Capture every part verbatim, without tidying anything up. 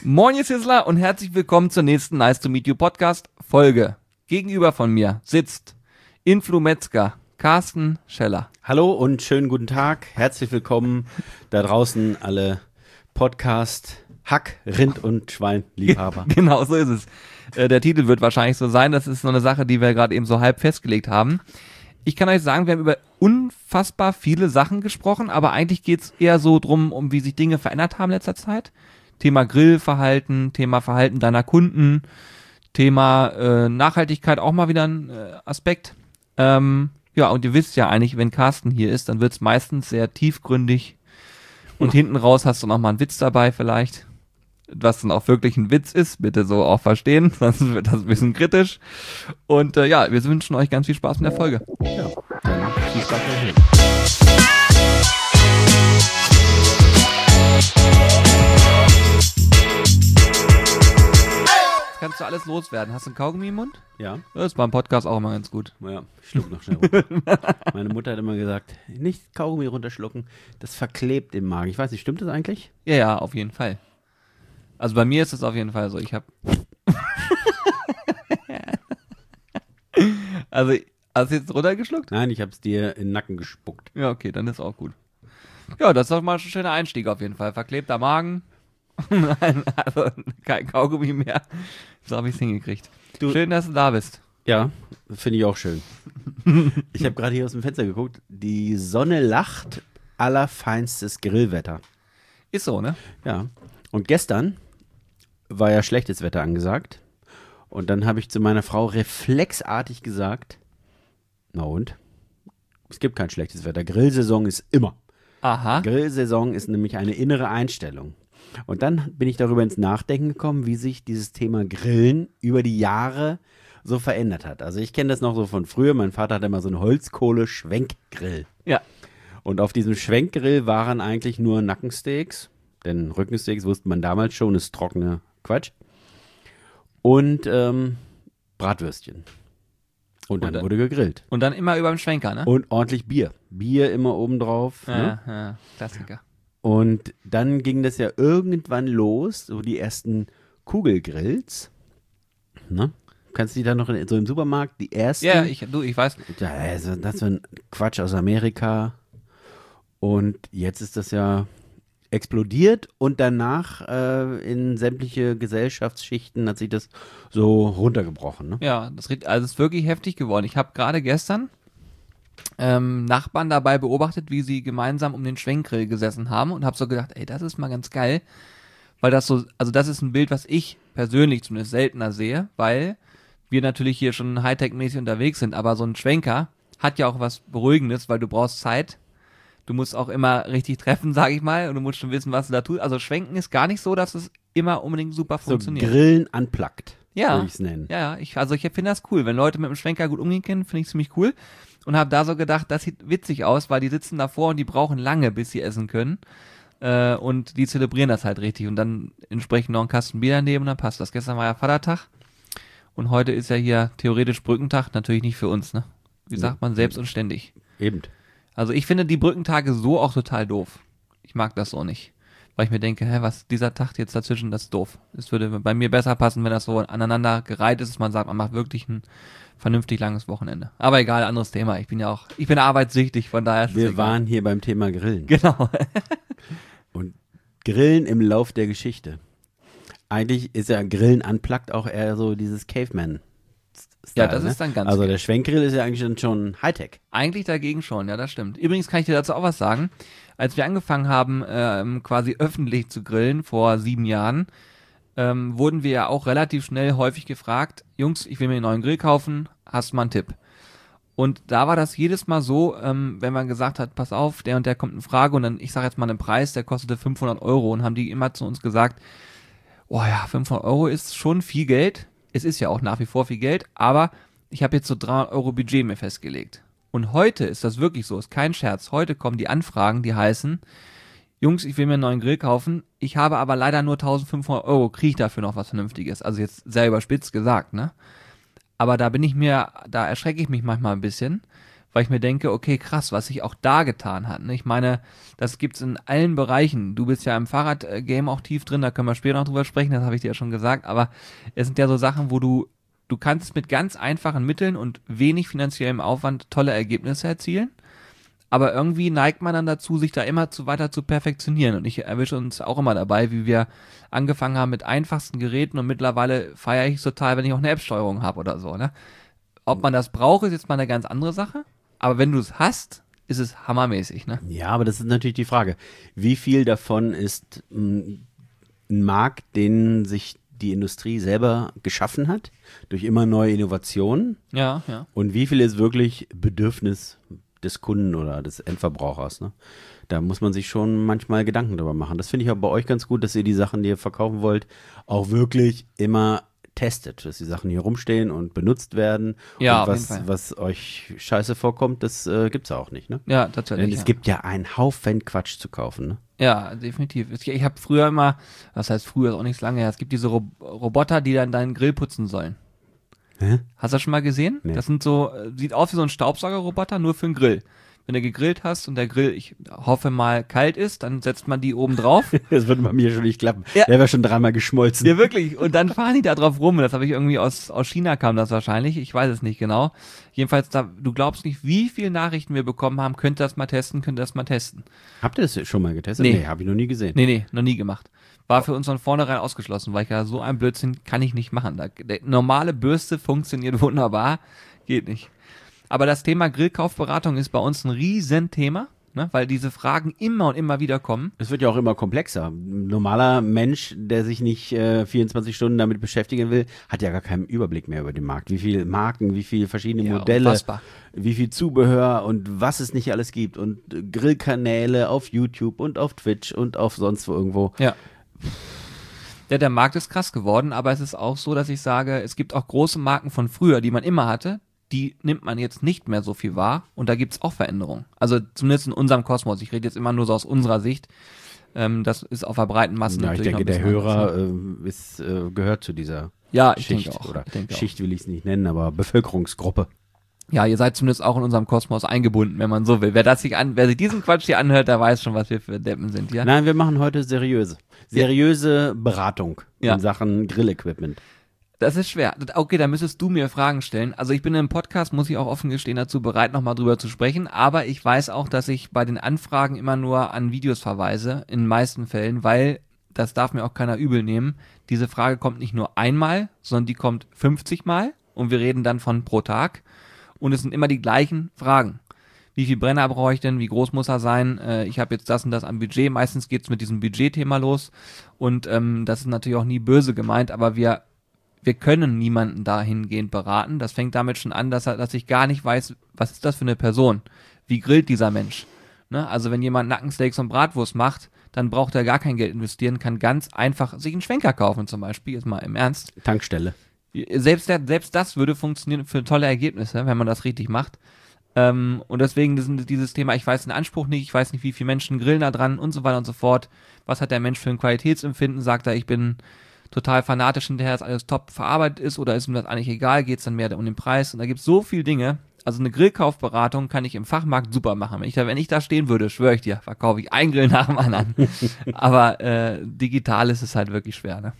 Moin, ihr Sizzler und herzlich willkommen zur nächsten Nice to Meet You Podcast Folge. Gegenüber von mir sitzt Influ Metzger, Carsten Scheller. Hallo und schönen guten Tag. Herzlich willkommen da draußen alle Podcast Hack, Rind und Schwein-Liebhaber. Genau, so ist es. Äh, der Titel wird wahrscheinlich so sein. Das ist so eine Sache, die wir gerade eben so halb festgelegt haben. Ich kann euch sagen, wir haben über unfassbar viele Sachen gesprochen, aber eigentlich geht es eher so drum, um wie sich Dinge verändert haben in letzter Zeit. Thema Grillverhalten, Thema Verhalten deiner Kunden, Thema äh, Nachhaltigkeit auch mal wieder ein äh, Aspekt. Ähm, ja, und ihr wisst ja eigentlich, wenn Carsten hier ist, dann wird es meistens sehr tiefgründig und hinten raus hast du noch mal einen Witz dabei vielleicht, was dann auch wirklich ein Witz ist, bitte so auch verstehen, sonst wird das ein bisschen kritisch. Und äh, ja, wir wünschen euch ganz viel Spaß mit der Folge. Ja, dann viel Spaß dahin. Kannst du alles loswerden? Hast du einen Kaugummi im Mund? Ja. Das ist beim Podcast auch immer ganz gut. Ja, ich schluck noch schnell runter. Meine Mutter hat immer gesagt, nicht Kaugummi runterschlucken, das verklebt im Magen. Ich weiß nicht, stimmt das eigentlich? Ja, ja, auf jeden Fall. Also bei mir ist es auf jeden Fall so. Ich habe Also, hast du jetzt runtergeschluckt? Nein, ich habe es dir in den Nacken gespuckt. Ja, okay, dann ist auch gut. Ja, das ist doch mal ein schöner Einstieg auf jeden Fall. Verklebter Magen. Nein, also kein Kaugummi mehr. So habe ich es hingekriegt. Du- Schön, dass du da bist. Ja, finde ich auch schön. Ich habe gerade hier aus dem Fenster geguckt. Die Sonne lacht, allerfeinstes Grillwetter. Ist so, ne? Ja, und gestern war ja schlechtes Wetter angesagt. Und dann habe ich zu meiner Frau reflexartig gesagt, na und? Es gibt kein schlechtes Wetter. Grillsaison ist immer. Aha. Grillsaison ist nämlich eine innere Einstellung. Und dann bin ich darüber ins Nachdenken gekommen, wie sich dieses Thema Grillen über die Jahre so verändert hat. Also ich kenne das noch so von früher. Mein Vater hatte immer so einen Holzkohle-Schwenkgrill. Ja. Und auf diesem Schwenkgrill waren eigentlich nur Nackensteaks, denn Rückensteaks wusste man damals schon, ist trockene Quatsch. Und ähm, Bratwürstchen. Und dann Und dann- wurde gegrillt. Und dann immer über dem Schwenker, ne? Und ordentlich Bier. Bier immer obendrauf. Ne? Ja, ja, Klassiker. Und dann ging das ja irgendwann los, so die ersten Kugelgrills. Ne? Kannst du die dann noch in, so im Supermarkt, die ersten? Ja, ich, du, ich weiß. Ja, also das ist so ein Quatsch aus Amerika. Und jetzt ist das ja explodiert und danach äh, in sämtliche Gesellschaftsschichten hat sich das so runtergebrochen. Ne? Ja, das red- also es ist wirklich heftig geworden. Ich habe gerade gestern ähm, Nachbarn dabei beobachtet, wie sie gemeinsam um den Schwenkgrill gesessen haben und habe so gedacht, ey, das ist mal ganz geil, weil das so, also das ist ein Bild, was ich persönlich zumindest seltener sehe, weil wir natürlich hier schon Hightech-mäßig unterwegs sind, aber so ein Schwenker hat ja auch was Beruhigendes, weil du brauchst Zeit. Du musst auch immer richtig treffen, sag ich mal, und du musst schon wissen, was du da tust. Also Schwenken ist gar nicht so, dass es immer unbedingt super So funktioniert. Grillen unplugged, Ja. würde ich es nennen. Ja, ja, ich, also ich finde das cool. Wenn Leute mit dem Schwenker gut umgehen können, finde ich ziemlich cool. Und habe da so gedacht, das sieht witzig aus, weil die sitzen davor und die brauchen lange, bis sie essen können. Äh, und die zelebrieren das halt richtig. Und dann entsprechend noch einen Kasten Bier daneben und dann passt das. Gestern war ja Vatertag. Und heute ist ja hier theoretisch Brückentag. Natürlich nicht für uns, ne? Wie sagt man, selbst und ständig. Eben. Also ich finde die Brückentage so auch total doof. Ich mag das so nicht. Weil ich mir denke, hä, was dieser Tag jetzt dazwischen, das ist doof. Es würde bei mir besser passen, wenn das so aneinander gereiht ist, dass man sagt, man macht wirklich ein vernünftig langes Wochenende. Aber egal, anderes Thema. Ich bin ja auch, ich bin arbeitssüchtig, von daher ist es Wir egal. waren hier beim Thema Grillen. Genau. Und Grillen im Lauf der Geschichte. Eigentlich ist ja Grillen unplugged auch eher so dieses Caveman. Ja, das ist dann ganz Also geil. der Schwenkgrill ist ja eigentlich dann schon Hightech. Eigentlich dagegen schon, ja, das stimmt. Übrigens kann ich dir dazu auch was sagen. Als wir angefangen haben, ähm, quasi öffentlich zu grillen vor sieben Jahren, ähm, wurden wir ja auch relativ schnell häufig gefragt, Jungs, ich will mir einen neuen Grill kaufen, hast du mal einen Tipp? Und da war das jedes Mal so, ähm, wenn man gesagt hat, pass auf, der und der kommt in Frage und dann, ich sage jetzt mal einen Preis, der kostete fünfhundert Euro und haben die immer zu uns gesagt, oh ja, fünfhundert Euro ist schon viel Geld. Es ist ja auch nach wie vor viel Geld, aber ich habe jetzt so dreihundert Euro Budget mir festgelegt. Und heute ist das wirklich so, ist kein Scherz. Heute kommen die Anfragen, die heißen, Jungs, ich will mir einen neuen Grill kaufen, ich habe aber leider nur eintausendfünfhundert Euro, kriege ich dafür noch was Vernünftiges? Also jetzt sehr überspitzt gesagt, ne? Aber da bin ich mir, da erschrecke ich mich manchmal ein bisschen, weil ich mir denke, okay, krass, was sich auch da getan hat. Ne? Ich meine, das gibt's in allen Bereichen. Du bist ja im Fahrradgame auch tief drin, da können wir später noch drüber sprechen, das habe ich dir ja schon gesagt, aber es sind ja so Sachen, wo du, du kannst mit ganz einfachen Mitteln und wenig finanziellem Aufwand tolle Ergebnisse erzielen. Aber irgendwie neigt man dann dazu, sich da immer zu weiter zu perfektionieren. Und ich erwische uns auch immer dabei, wie wir angefangen haben mit einfachsten Geräten und mittlerweile feiere ich es total, wenn ich auch eine App-Steuerung habe oder so. Ne? Ob man das braucht, ist jetzt mal eine ganz andere Sache. Aber wenn du es hast, ist es hammermäßig. Ne? Ja, aber das ist natürlich die Frage. Wie viel davon ist mh, ein Markt, den sich die Industrie selber geschaffen hat, durch immer neue Innovationen? Ja, ja. Und wie viel ist wirklich Bedürfnis des Kunden oder des Endverbrauchers, ne? Da muss man sich schon manchmal Gedanken drüber machen. Das finde ich auch bei euch ganz gut, dass ihr die Sachen, die ihr verkaufen wollt, auch wirklich immer testet, dass die Sachen hier rumstehen und benutzt werden. Ja, und auf was, jeden Fall. was euch scheiße vorkommt, das äh, gibt's auch nicht, ne? Ja, tatsächlich. Denn es ja. gibt ja einen Haufen Quatsch zu kaufen, ne? Ja, definitiv. Ich, ich habe früher immer, was heißt früher, ist auch nicht so lange her, es gibt diese Ro- Roboter, die dann deinen Grill putzen sollen. Hä? Hast du das schon mal gesehen? Nee. Das sind so, äh, sieht aus wie so ein Staubsaugerroboter, nur für den Grill. Wenn du gegrillt hast und der Grill, ich hoffe mal, kalt ist, dann setzt man die oben drauf. Das wird bei mir schon nicht klappen. Ja. Der wäre schon dreimal geschmolzen. Ja, wirklich. Und dann fahren die da drauf rum. Das habe ich irgendwie aus, aus China kam das wahrscheinlich. Ich weiß es nicht genau. Jedenfalls, da, du glaubst nicht, wie viele Nachrichten wir bekommen haben. Könnt ihr das mal testen? Könnt ihr das mal testen? Habt ihr das schon mal getestet? Nee. Nee, habe ich noch nie gesehen. Nee, nee, noch nie gemacht. War für uns von vornherein ausgeschlossen, weil ich ja so ein Blödsinn kann ich nicht machen. Da, der normale Bürste funktioniert wunderbar. Geht nicht. Aber das Thema Grillkaufberatung ist bei uns ein Riesenthema, ne, weil diese Fragen immer und immer wieder kommen. Es wird ja auch immer komplexer. Ein normaler Mensch, der sich nicht äh, vierundzwanzig Stunden damit beschäftigen will, hat ja gar keinen Überblick mehr über den Markt. Wie viele Marken, wie viele verschiedene Ja, Modelle, unfassbar. wie viel Zubehör und was es nicht alles gibt. Und äh, Grillkanäle auf YouTube und auf Twitch und auf sonst wo irgendwo. Ja. Ja, der Markt ist krass geworden, aber es ist auch so, dass ich sage, es gibt auch große Marken von früher, die man immer hatte, die nimmt man jetzt nicht mehr so viel wahr und da gibt's auch Veränderungen. Also zumindest in unserem Kosmos. Ich rede jetzt immer nur so aus unserer Sicht. Ähm, das ist auf der breiten Masse Ja, ich natürlich denke, noch ein der bisschen Hörer anders, ne? äh, ist, äh, gehört zu dieser Ja, ich Schicht denke auch. oder Ich denke auch. Schicht will ich es nicht nennen, aber Bevölkerungsgruppe. Ja, ihr seid zumindest auch in unserem Kosmos eingebunden, wenn man so will. Wer das sich an, wer sich diesen Quatsch hier anhört, der weiß schon, was wir für Deppen sind, ja? Nein, wir machen heute seriöse. Seriöse Beratung Ja. in Sachen Grillequipment. Das ist schwer. Okay, da müsstest du mir Fragen stellen. Also ich bin im Podcast, muss ich auch offen gestehen, dazu bereit, nochmal drüber zu sprechen. Aber ich weiß auch, dass ich bei den Anfragen immer nur an Videos verweise, in den meisten Fällen, weil, das darf mir auch keiner übel nehmen, diese Frage kommt nicht nur einmal, sondern die kommt fünfzig Mal und wir reden dann von pro Tag. Und es sind immer die gleichen Fragen. Wie viel Brenner brauche ich denn? Wie groß muss er sein? Äh, ich habe jetzt das und das am Budget. Meistens geht's mit diesem Budgetthema los. Und ähm, das ist natürlich auch nie böse gemeint, aber wir wir können niemanden dahingehend beraten. Das fängt damit schon an, dass er, dass ich gar nicht weiß, was ist das für eine Person? Wie grillt dieser Mensch? Ne? Also wenn jemand Nackensteaks und Bratwurst macht, dann braucht er gar kein Geld investieren, kann ganz einfach sich einen Schwenker kaufen zum Beispiel, jetzt mal im Ernst. Tankstelle. Selbst, der, selbst das würde funktionieren für tolle Ergebnisse, wenn man das richtig macht. Ähm, und deswegen ist dieses Thema, ich weiß den Anspruch nicht, ich weiß nicht, wie viele Menschen grillen da dran und so weiter und so fort. Was hat der Mensch für ein Qualitätsempfinden? Sagt er, ich bin total fanatisch hinterher, dass alles top verarbeitet ist, oder ist ihm das eigentlich egal, geht es dann mehr um den Preis? Und da gibt es so viele Dinge. Also eine Grillkaufberatung kann ich im Fachmarkt super machen. Wenn ich da, wenn ich da stehen würde, schwöre ich dir, verkaufe ich einen Grill nach dem anderen. Aber äh, digital ist es halt wirklich schwer, ne?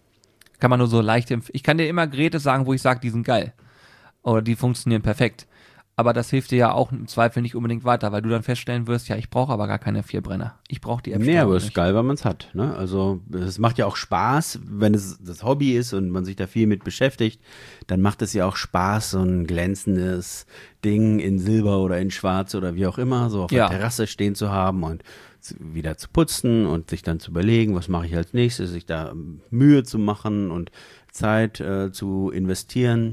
Kann man nur so leicht empfehlen. Ich kann dir immer Geräte sagen, wo ich sage, die sind geil. Oder die funktionieren perfekt. Aber das hilft dir ja auch im Zweifel nicht unbedingt weiter, weil du dann feststellen wirst, ja, ich brauche aber gar keine vier Brenner. Ich brauche die App. Nee, aber es ist geil, weil man es hat. Ne? Also es macht ja auch Spaß, wenn es das Hobby ist und man sich da viel mit beschäftigt, dann macht es ja auch Spaß, so ein glänzendes Ding in Silber oder in Schwarz oder wie auch immer, so auf Ja. der Terrasse stehen zu haben und zu- wieder zu putzen und sich dann zu überlegen, was mache ich als nächstes, sich da Mühe zu machen und Zeit äh, zu investieren.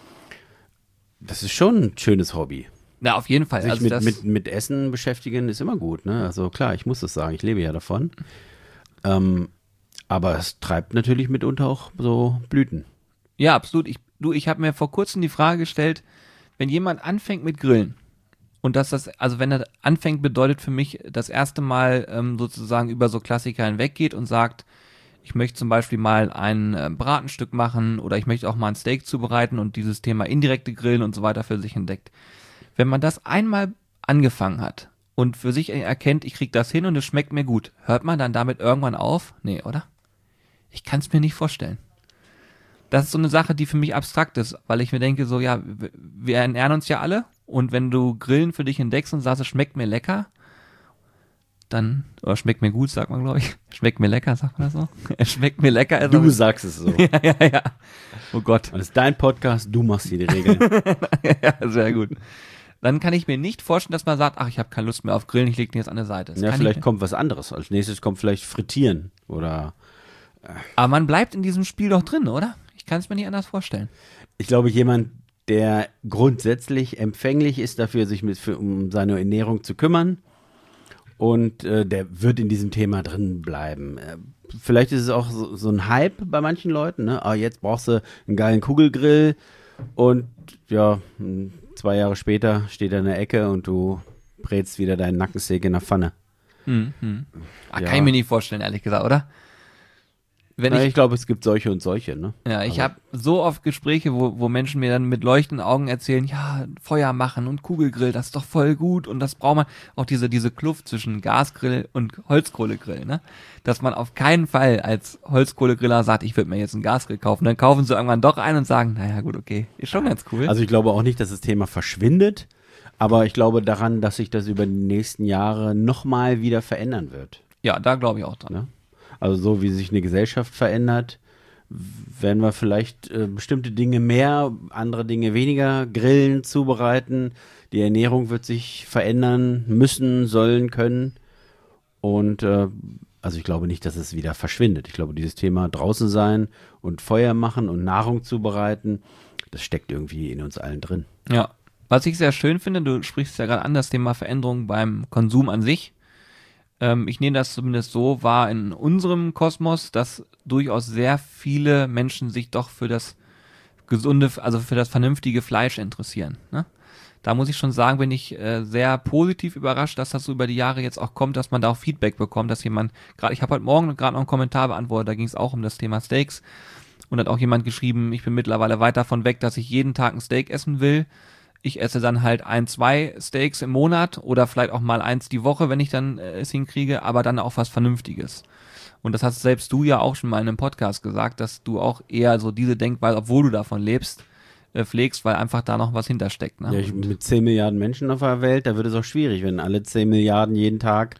Das ist schon ein schönes Hobby. Ja, auf jeden Fall. Sich Also mit, das, mit, mit Essen beschäftigen ist immer gut, ne? Also klar, ich muss das sagen, ich lebe ja davon. Ähm, aber es treibt natürlich mitunter auch so Blüten. ja, absolut. Ich, du, ich habe mir vor kurzem die Frage gestellt, wenn jemand anfängt mit Grillen, und dass das, also wenn er anfängt, bedeutet für mich das erste Mal ähm, sozusagen über so Klassiker hinweggeht und sagt, ich möchte zum Beispiel mal ein äh, Bratenstück machen oder ich möchte auch mal ein Steak zubereiten und dieses Thema indirekte Grillen und so weiter für sich entdeckt. wenn man das einmal angefangen hat und für sich erkennt, ich krieg das hin und es schmeckt mir gut, hört man dann damit irgendwann auf? Nee, oder? Ich kann es mir nicht vorstellen. Das ist so eine Sache, die für mich abstrakt ist, weil ich mir denke, so, ja, wir ernähren uns ja alle und wenn du Grillen für dich entdeckst und sagst, es schmeckt mir lecker, dann, oder schmeckt mir gut, sagt man, glaube ich. Schmeckt mir lecker, sagt man das so? Es schmeckt mir lecker. Also Du sagst es so. ja, ja, ja. Oh Gott. Das ist dein Podcast, du machst hier die Regeln. Ja, sehr gut. Dann kann ich mir nicht vorstellen, dass man sagt, ach, ich habe keine Lust mehr auf Grillen, ich lege den jetzt an der Seite. Das Ja, kann vielleicht ich, kommt was anderes. Als nächstes kommt vielleicht Frittieren oder aber man bleibt in diesem Spiel doch drin, oder? Ich kann es mir nicht anders vorstellen. ich glaube, jemand, der grundsätzlich empfänglich ist dafür, sich mit, für, um seine Ernährung zu kümmern und äh, der wird in diesem Thema drin bleiben. Äh, vielleicht ist es auch so, so ein Hype bei manchen Leuten, ne? Ah, jetzt brauchst du einen geilen Kugelgrill und ja, zwei Jahre später steht er in der Ecke und du brätst wieder deinen Nackensteak in der Pfanne. Hm, hm. Ah, Ja. Kann ich mir nicht vorstellen, ehrlich gesagt, oder? Wenn Na, ich, ich glaube, es gibt solche und solche, ne? ja, ich Aber- habe so oft Gespräche, wo, wo Menschen mir dann mit leuchtenden Augen erzählen, ja, Feuer machen und Kugelgrill, das ist doch voll gut und das braucht man. Auch diese, diese Kluft zwischen Gasgrill und Holzkohlegrill, ne? Dass man auf keinen Fall als Holzkohlegriller sagt, ich würde mir jetzt einen Gasgrill kaufen. Dann kaufen sie irgendwann doch einen und sagen, naja, gut, okay, ist schon ganz cool. Also ich glaube auch nicht, dass das Thema verschwindet, aber ich glaube daran, dass sich das über die nächsten Jahre nochmal wieder verändern wird. ja, da glaube ich auch dran. Ne? Also so wie sich eine Gesellschaft verändert, werden wir vielleicht äh, bestimmte Dinge mehr, andere Dinge weniger grillen, zubereiten. Die Ernährung wird sich verändern müssen, sollen, können. Und äh, also ich glaube nicht, dass es wieder verschwindet. Ich glaube, dieses Thema draußen sein und Feuer machen und Nahrung zubereiten, das steckt irgendwie in uns allen drin. Ja. Was ich sehr schön finde, du sprichst ja gerade an, das Thema Veränderung beim Konsum an sich. Ähm, ich nehme das zumindest so wahr in unserem Kosmos, dass durchaus sehr viele Menschen sich doch für das gesunde, also für das vernünftige Fleisch interessieren. Ne? Da muss ich schon sagen, bin ich äh, sehr positiv überrascht, dass das so über die Jahre jetzt auch kommt, dass man da auch Feedback bekommt, dass jemand, gerade ich habe heute Morgen gerade noch einen Kommentar beantwortet, da ging es auch um das Thema Steaks und hat auch jemand geschrieben, ich bin mittlerweile weit davon weg, dass ich jeden Tag ein Steak essen will. Ich esse dann halt ein, zwei Steaks im Monat oder vielleicht auch mal eins die Woche, wenn ich dann äh, es hinkriege, aber dann auch was Vernünftiges. Und das hast selbst du ja auch schon mal in einem Podcast gesagt, dass du auch eher so diese Denkweise, obwohl du davon lebst, äh, pflegst, weil einfach da noch was hintersteckt. Ne? Ja, ich, mit zehn Milliarden Menschen auf der Welt, da wird es auch schwierig, wenn alle zehn Milliarden jeden Tag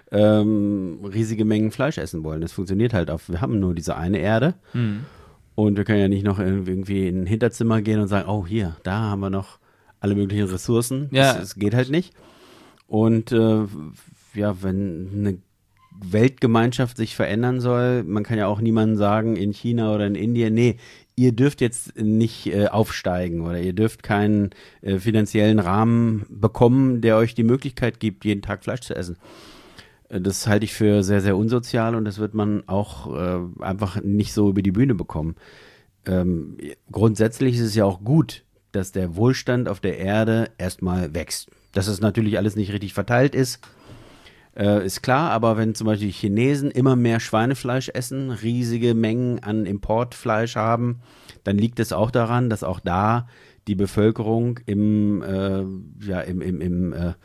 ähm, riesige Mengen Fleisch essen wollen. Das funktioniert halt auf, wir haben nur diese eine Erde Hm. und wir können ja nicht noch irgendwie in ein Hinterzimmer gehen und sagen, oh hier, da haben wir noch alle möglichen Ressourcen. Ja. Das, das geht halt nicht. Und äh, ja, wenn eine Weltgemeinschaft sich verändern soll, man kann ja auch niemandem sagen in China oder in Indien, nee, ihr dürft jetzt nicht äh, aufsteigen oder ihr dürft keinen äh, finanziellen Rahmen bekommen, der euch die Möglichkeit gibt, jeden Tag Fleisch zu essen. Äh, Das halte ich für sehr, sehr unsozial und das wird man auch äh, einfach nicht so über die Bühne bekommen. Ähm, grundsätzlich ist es ja auch gut, dass der Wohlstand auf der Erde erstmal wächst. Dass es natürlich alles nicht richtig verteilt ist, äh, ist klar, aber wenn zum Beispiel die Chinesen immer mehr Schweinefleisch essen, riesige Mengen an Importfleisch haben, dann liegt es auch daran, dass auch da die Bevölkerung im, äh, ja, im, im, im äh,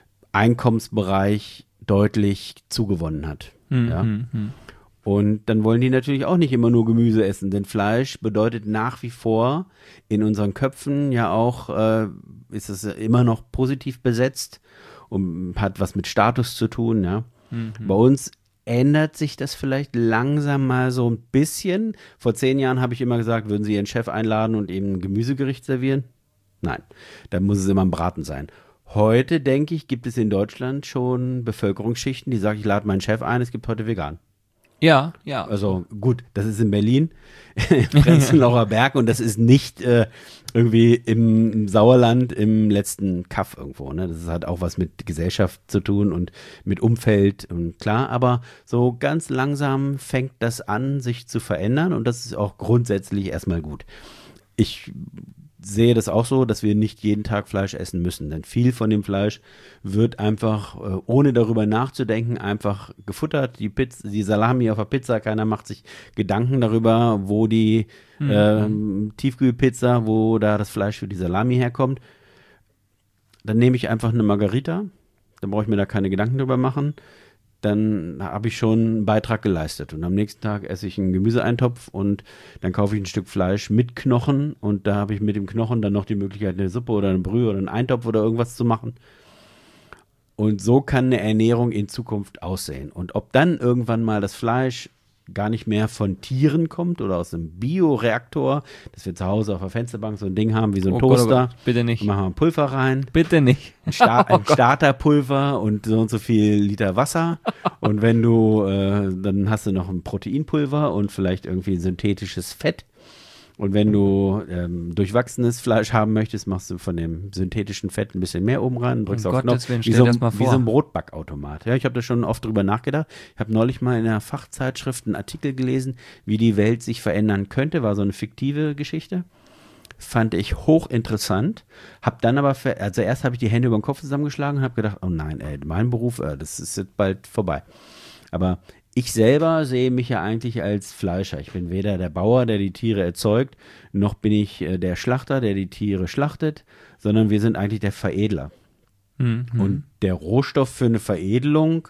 Einkommensbereich deutlich zugewonnen hat. Hm, Ja? hm, hm. Und dann wollen die natürlich auch nicht immer nur Gemüse essen, denn Fleisch bedeutet nach wie vor in unseren Köpfen ja auch, äh, ist es immer noch positiv besetzt und hat was mit Status zu tun. Ja. Mhm. Bei uns ändert sich das vielleicht langsam mal so ein bisschen. Vor zehn Jahren habe ich immer gesagt, würden Sie Ihren Chef einladen und ihm ein Gemüsegericht servieren? Nein, dann muss es immer ein Braten sein. Heute, denke ich, gibt es in Deutschland schon Bevölkerungsschichten, die sagen, ich lade meinen Chef ein, es gibt heute vegan. Ja, ja. Also gut, das ist in Berlin, im Prenzlauer Berg und das ist nicht äh, irgendwie im, im Sauerland im letzten Kaff irgendwo. Ne? Das hat auch was mit Gesellschaft zu tun und mit Umfeld und klar, aber so ganz langsam fängt das an, sich zu verändern und das ist auch grundsätzlich erstmal gut. Ich sehe das auch so, dass wir nicht jeden Tag Fleisch essen müssen, denn viel von dem Fleisch wird einfach, äh, ohne darüber nachzudenken, einfach gefuttert. Die Pizza, die Salami auf der Pizza, keiner macht sich Gedanken darüber, wo die Mhm. ähm, Tiefkühlpizza, wo da das Fleisch für die Salami herkommt. dann nehme ich einfach eine Margarita, dann brauche ich mir da keine Gedanken drüber machen, dann habe ich schon einen Beitrag geleistet. Und am nächsten Tag esse ich einen Gemüseeintopf und dann kaufe ich ein Stück Fleisch mit Knochen und da habe ich mit dem Knochen dann noch die Möglichkeit, eine Suppe oder eine Brühe oder einen Eintopf oder irgendwas zu machen. Und so kann eine Ernährung in Zukunft aussehen. Und ob dann irgendwann mal das Fleisch gar nicht mehr von Tieren kommt oder aus einem Bioreaktor, dass wir zu Hause auf der Fensterbank so ein Ding haben wie so ein Oh Gott, oh Toaster. Gott, bitte nicht. Und machen wir Pulver rein. Bitte nicht. Ein, Sta Oh ein Gott. Starterpulver und so und so viel Liter Wasser. Und wenn du, äh, dann hast du noch ein Proteinpulver und vielleicht irgendwie synthetisches Fett. Und wenn du ähm, durchwachsenes Fleisch haben möchtest, machst du von dem synthetischen Fett ein bisschen mehr oben rein und drückst Um auf den Gottes Knopf. Willen, Wie stell so, dir das mal wie vor. so ein Brotbackautomat. Ja, ich habe da schon oft drüber nachgedacht. Ich habe neulich mal in einer Fachzeitschrift einen Artikel gelesen, wie die Welt sich verändern könnte. War so eine fiktive Geschichte. Fand ich hochinteressant. Hab dann aber, ver- also erst habe ich die Hände über den Kopf zusammengeschlagen und habe gedacht, oh nein, ey, mein Beruf, äh, das ist jetzt bald vorbei. Aber ich selber sehe mich ja eigentlich als Fleischer. Ich bin weder der Bauer, der die Tiere erzeugt, noch bin ich äh, der Schlachter, der die Tiere schlachtet, sondern wir sind eigentlich der Veredler. Mhm. Und der Rohstoff für eine Veredelung,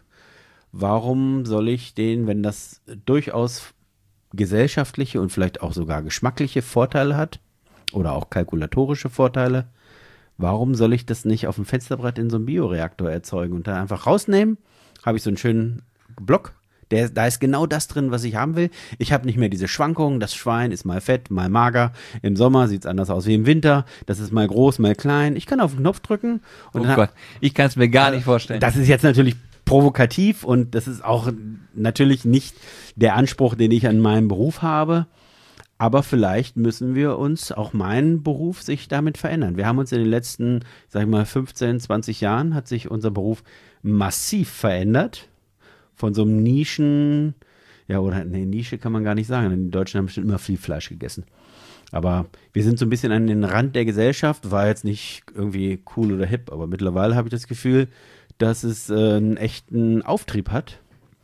warum soll ich den, wenn das durchaus gesellschaftliche und vielleicht auch sogar geschmackliche Vorteile hat oder auch kalkulatorische Vorteile, warum soll ich das nicht auf dem Fensterbrett in so einem Bioreaktor erzeugen und dann einfach rausnehmen? Habe ich so einen schönen Block. Der, da ist genau das drin, was ich haben will. Ich habe nicht mehr diese Schwankungen. Das Schwein ist mal fett, mal mager. Im Sommer sieht es anders aus wie im Winter. Das ist mal groß, mal klein. Ich kann auf den Knopf drücken. Und Oh dann, Gott, ich kann es mir gar nicht vorstellen. das ist jetzt natürlich provokativ und das ist auch natürlich nicht der Anspruch, den ich an meinem Beruf habe. Aber vielleicht müssen wir uns, auch mein Beruf, sich damit verändern. Wir haben uns in den letzten, sag ich mal, fünfzehn, zwanzig Jahren hat sich unser Beruf massiv verändert. Von so einem Nischen, ja, oder nee, Nische kann man gar nicht sagen, denn die Deutschen haben bestimmt immer viel Fleisch gegessen. Aber wir sind so ein bisschen an den Rand der Gesellschaft, war jetzt nicht irgendwie cool oder hip, aber mittlerweile habe ich das Gefühl, dass es äh, einen echten Auftrieb hat.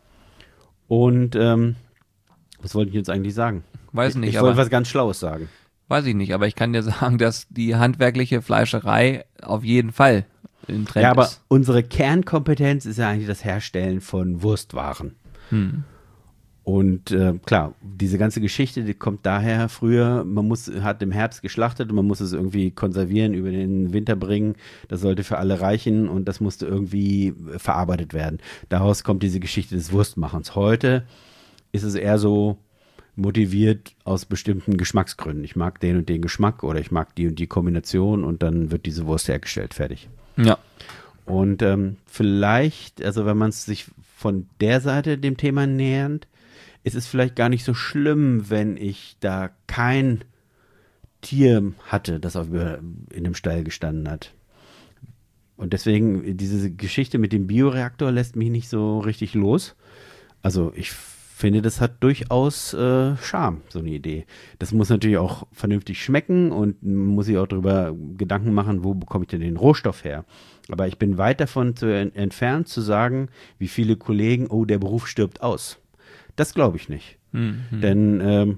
Und ähm, was wollte ich jetzt eigentlich sagen? Weiß nicht, ich aber wollte was ganz Schlaues sagen. weiß ich nicht, aber ich kann dir sagen, dass die handwerkliche Fleischerei auf jeden Fall im Trend Ja, aber ist. unsere Kernkompetenz ist ja eigentlich das Herstellen von Wurstwaren. Hm. Und äh, klar, diese ganze Geschichte, die kommt daher früher, man muss, hat im Herbst geschlachtet und man muss es irgendwie konservieren, über den Winter bringen. Das sollte für alle reichen und das musste irgendwie verarbeitet werden. Daraus kommt diese Geschichte des Wurstmachens. Heute ist es eher so motiviert aus bestimmten Geschmacksgründen. Ich mag den und den Geschmack oder ich mag die und die Kombination und dann wird diese Wurst hergestellt, fertig. Ja. Und ähm, vielleicht, also wenn man es sich von der Seite dem Thema nähernd, ist es vielleicht gar nicht so schlimm, wenn ich da kein Tier hatte, das auf, in dem Stall gestanden hat. Und deswegen, diese Geschichte mit dem Bioreaktor lässt mich nicht so richtig los. Also ich finde, das hat durchaus äh, Charme, so eine Idee. Das muss natürlich auch vernünftig schmecken und man muss sich auch darüber Gedanken machen, wo bekomme ich denn den Rohstoff her. Aber ich bin weit davon zu, entfernt zu sagen, wie viele Kollegen, oh, der Beruf stirbt aus. Das glaube ich nicht. Mhm. Denn ähm,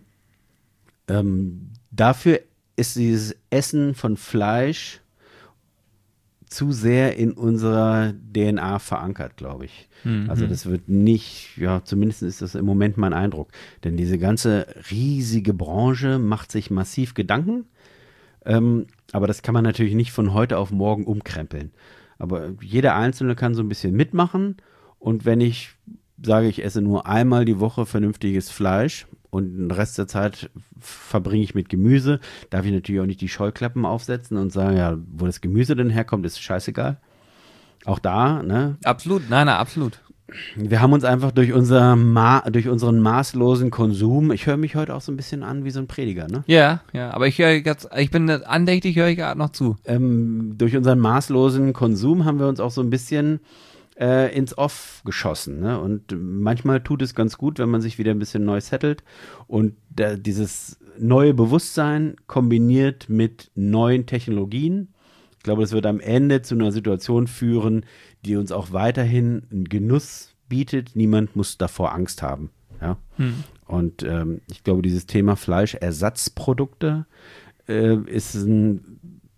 ähm, dafür ist dieses Essen von Fleisch zu sehr in unserer D N A verankert, glaube ich. Mhm. Also das wird nicht, ja, zumindest ist das im Moment mein Eindruck. Denn diese ganze riesige Branche macht sich massiv Gedanken. Ähm, aber das kann man natürlich nicht von heute auf morgen umkrempeln. Aber jeder Einzelne kann so ein bisschen mitmachen. Und wenn ich sage, ich esse nur einmal die Woche vernünftiges Fleisch und den Rest der Zeit verbringe ich mit Gemüse, darf ich natürlich auch nicht die Scheuklappen aufsetzen und sagen, ja, wo das Gemüse denn herkommt, ist scheißegal. Auch da, ne? Absolut, nein, nein, absolut. Wir haben uns einfach durch, unser Ma- durch unseren maßlosen Konsum, ich höre mich heute auch so ein bisschen an wie so ein Prediger, ne? Ja, ja, aber ich höre jetzt, ich bin andächtig, höre ich gerade noch zu. Ähm, durch unseren maßlosen Konsum haben wir uns auch so ein bisschen äh, ins Off geschossen, ne? Und manchmal tut es ganz gut, wenn man sich wieder ein bisschen neu settelt und da, dieses neue Bewusstsein kombiniert mit neuen Technologien. Ich glaube, das wird am Ende zu einer Situation führen, die uns auch weiterhin einen Genuss bietet. Niemand muss davor Angst haben. Ja? Hm. Und ähm, ich glaube, dieses Thema Fleischersatzprodukte äh, ist ein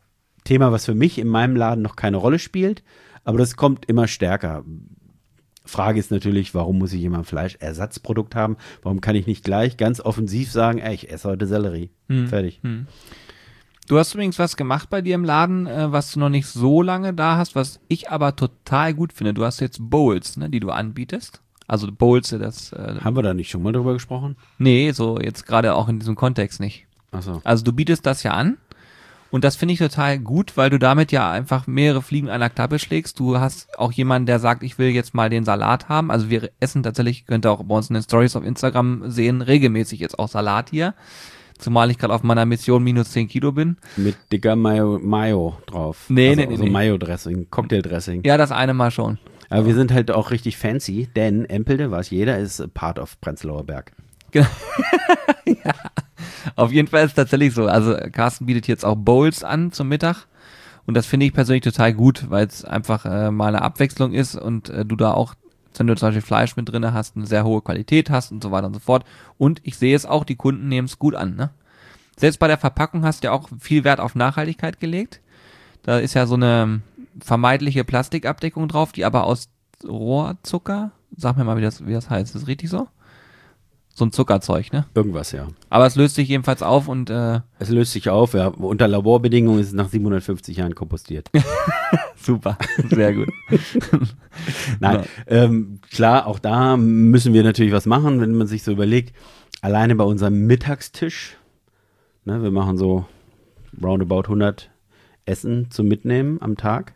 Thema, was für mich in meinem Laden noch keine Rolle spielt, aber das kommt immer stärker. Frage ist natürlich, warum muss ich immer ein Fleischersatzprodukt haben? Warum kann ich nicht gleich ganz offensiv sagen, ey, ich esse heute Sellerie. Hm. Fertig. Hm. Du hast übrigens was gemacht bei dir im Laden, äh, was du noch nicht so lange da hast, was ich aber total gut finde. Du hast jetzt Bowls, ne, die du anbietest. Also Bowls, das... Äh, Haben wir da nicht schon mal drüber gesprochen? Nee, so jetzt gerade auch in diesem Kontext nicht. Ach so. Also du bietest das ja an und das finde ich total gut, weil du damit ja einfach mehrere Fliegen einer Klappe schlägst. Du hast auch jemanden, der sagt, ich will jetzt mal den Salat haben. Also wir essen tatsächlich, könnt ihr auch bei uns in den Stories auf Instagram sehen, regelmäßig jetzt auch Salat hier. Zumal ich gerade auf meiner Mission minus zehn Kilo bin. Mit dicker Mayo, Mayo drauf. Nee, also nee, nee, so nee. Mayo-Dressing, Cocktail-Dressing. Ja, das eine Mal schon. Aber wir sind halt auch richtig fancy, denn Empelde, weiß jeder, ist part of Prenzlauer Berg. Genau. Ja, auf jeden Fall ist es tatsächlich so. Also Carsten bietet jetzt auch Bowls an zum Mittag und das finde ich persönlich total gut, weil es einfach äh, mal eine Abwechslung ist und äh, du da auch, wenn du zum Beispiel Fleisch mit drin hast, eine sehr hohe Qualität hast und so weiter und so fort. Und ich sehe es auch, die Kunden nehmen es gut an. Ne? Selbst bei der Verpackung hast du ja auch viel Wert auf Nachhaltigkeit gelegt. Da ist ja so eine vermeidliche Plastikabdeckung drauf, die aber aus Rohrzucker, sag mir mal, wie das, wie das heißt, ist das richtig so? So ein Zuckerzeug, ne? Irgendwas, ja. Aber es löst sich jedenfalls auf und äh, Es löst sich auf, ja. Unter Laborbedingungen ist es nach siebenhundertfünfzig Jahren kompostiert. super, sehr gut. Nein, Ja. ähm, klar, auch da müssen wir natürlich was machen, wenn man sich so überlegt, alleine bei unserem Mittagstisch, ne, wir machen so roundabout hundert Essen zum Mitnehmen am Tag.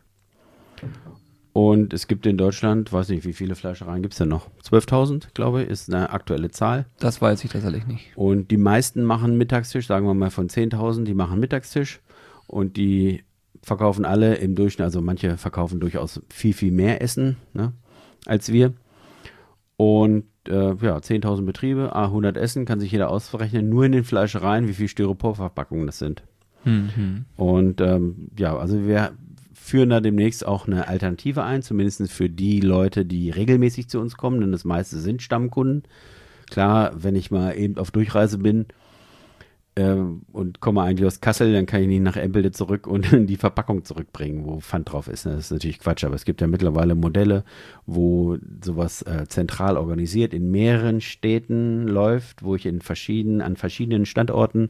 Und es gibt in Deutschland, weiß nicht, wie viele Fleischereien gibt es denn noch? zwölftausend, glaube ich, ist eine aktuelle Zahl. Das weiß ich tatsächlich nicht. Und die meisten machen Mittagstisch, sagen wir mal von zehntausend, die machen Mittagstisch. Und die verkaufen alle im Durchschnitt, also manche verkaufen durchaus viel, viel mehr Essen, ne, als wir. Und äh, ja, zehntausend Betriebe, ah, hundert Essen, kann sich jeder ausrechnen, nur in den Fleischereien, wie viel Styroporverpackungen das sind. Mhm. Und ähm, ja, also wir führen da demnächst auch eine Alternative ein, zumindest für die Leute, die regelmäßig zu uns kommen, denn das meiste sind Stammkunden. Klar, wenn ich mal eben auf Durchreise bin äh, und komme eigentlich aus Kassel, dann kann ich nicht nach Empelde zurück und die Verpackung zurückbringen, wo Pfand drauf ist. Das ist natürlich Quatsch, aber es gibt ja mittlerweile Modelle, wo sowas äh, zentral organisiert in mehreren Städten läuft, wo ich in verschiedenen, an verschiedenen Standorten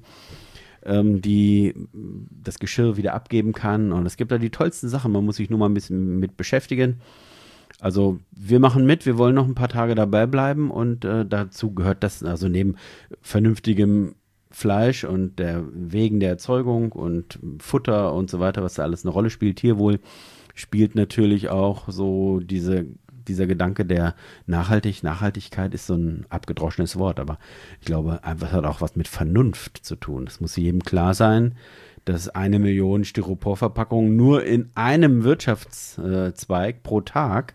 die das Geschirr wieder abgeben kann. Und es gibt da die tollsten Sachen. Man muss sich nur mal ein bisschen mit beschäftigen. Also wir machen mit, wir wollen noch ein paar Tage dabei bleiben und äh, dazu gehört das, also neben vernünftigem Fleisch und der Wegen der Erzeugung und Futter und so weiter, was da alles eine Rolle spielt, Tierwohl, spielt natürlich auch so diese dieser Gedanke der Nachhaltig, Nachhaltigkeit ist so ein abgedroschenes Wort, aber ich glaube, einfach hat auch was mit Vernunft zu tun. Es muss jedem klar sein, dass eine Million Styroporverpackungen nur in einem Wirtschaftszweig pro Tag,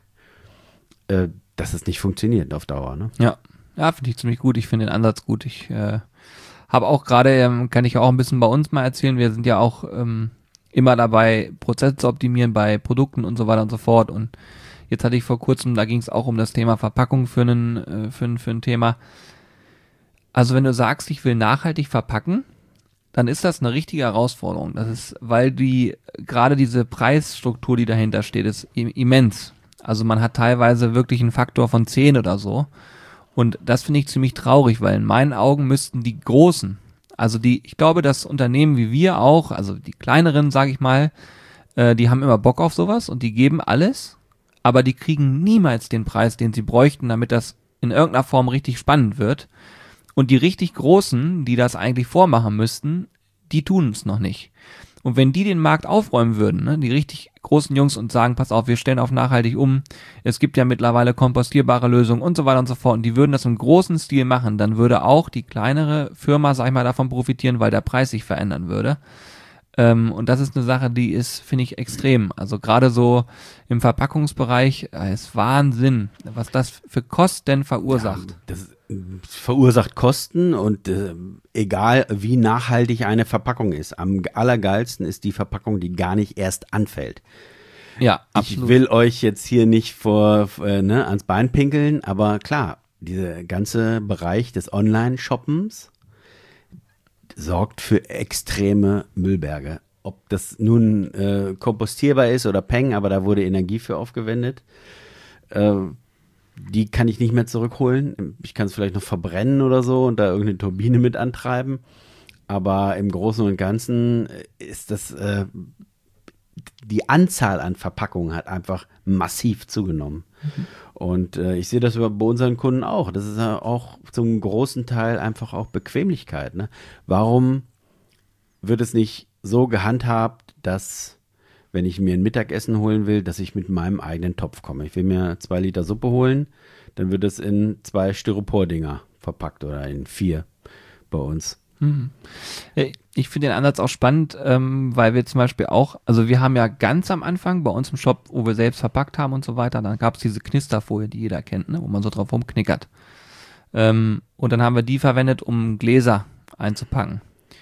äh, dass es nicht funktioniert auf Dauer. Ne? Ja, ja, finde ich ziemlich gut. Ich finde den Ansatz gut. Ich äh, habe auch gerade, ähm, kann ich auch ein bisschen bei uns mal erzählen, wir sind ja auch ähm, immer dabei, Prozesse zu optimieren bei Produkten und so weiter und so fort. Und jetzt hatte ich vor kurzem, da ging es auch um das Thema Verpackung für ein, äh, für, für ein Thema. Also wenn du sagst, ich will nachhaltig verpacken, dann ist das eine richtige Herausforderung. Das ist, weil die, gerade diese Preisstruktur, die dahinter steht, ist immens. Also man hat teilweise wirklich einen Faktor von zehn oder so. Und das finde ich ziemlich traurig, weil in meinen Augen müssten die Großen, also die, ich glaube, dass Unternehmen wie wir auch, also die kleineren, sage ich mal, äh, die haben immer Bock auf sowas und die geben alles, aber die kriegen niemals den Preis, den sie bräuchten, damit das in irgendeiner Form richtig spannend wird. Und die richtig Großen, die das eigentlich vormachen müssten, die tun es noch nicht. Und wenn die den Markt aufräumen würden, ne, die richtig großen Jungs und sagen, pass auf, wir stellen auf nachhaltig um, es gibt ja mittlerweile kompostierbare Lösungen und so weiter und so fort, und die würden das im großen Stil machen, dann würde auch die kleinere Firma, sag ich mal, davon profitieren, weil der Preis sich verändern würde. Ähm, und das ist eine Sache, die ist, finde ich, extrem. Also gerade so im Verpackungsbereich, äh, ist Wahnsinn, was das für Kosten verursacht. Ja, das verursacht Kosten und äh, egal wie nachhaltig eine Verpackung ist, am allergeilsten ist die Verpackung, die gar nicht erst anfällt. Ja, absolut. Ich will euch jetzt hier nicht vor, äh, ne, ans Bein pinkeln, aber klar, dieser ganze Bereich des Online-Shoppens sorgt für extreme Müllberge. ob das nun äh, kompostierbar ist oder Peng, aber da wurde Energie für aufgewendet. Äh, die kann ich nicht mehr zurückholen. Ich kann es vielleicht noch verbrennen oder so und da irgendeine Turbine mit antreiben. Aber im Großen und Ganzen ist das, äh, die Anzahl an Verpackungen hat einfach massiv zugenommen. Mhm. Und äh, ich sehe das bei unseren Kunden auch. Das ist ja auch zum großen Teil einfach auch Bequemlichkeit. Ne? Warum wird es nicht so gehandhabt, dass, wenn ich mir ein Mittagessen holen will, dass ich mit meinem eigenen Topf komme? Ich will mir zwei Liter Suppe holen, dann wird es in zwei Styropor-Dinger verpackt oder in vier bei uns. Mhm. Ich finde den Ansatz auch spannend, ähm, weil wir zum Beispiel auch, also wir haben ja ganz am Anfang bei uns im Shop, wo wir selbst verpackt haben und so weiter, dann gab es diese Knisterfolie, die jeder kennt, ne, wo man so drauf rumknickert. Ähm, und dann haben wir die verwendet, um Gläser einzupacken.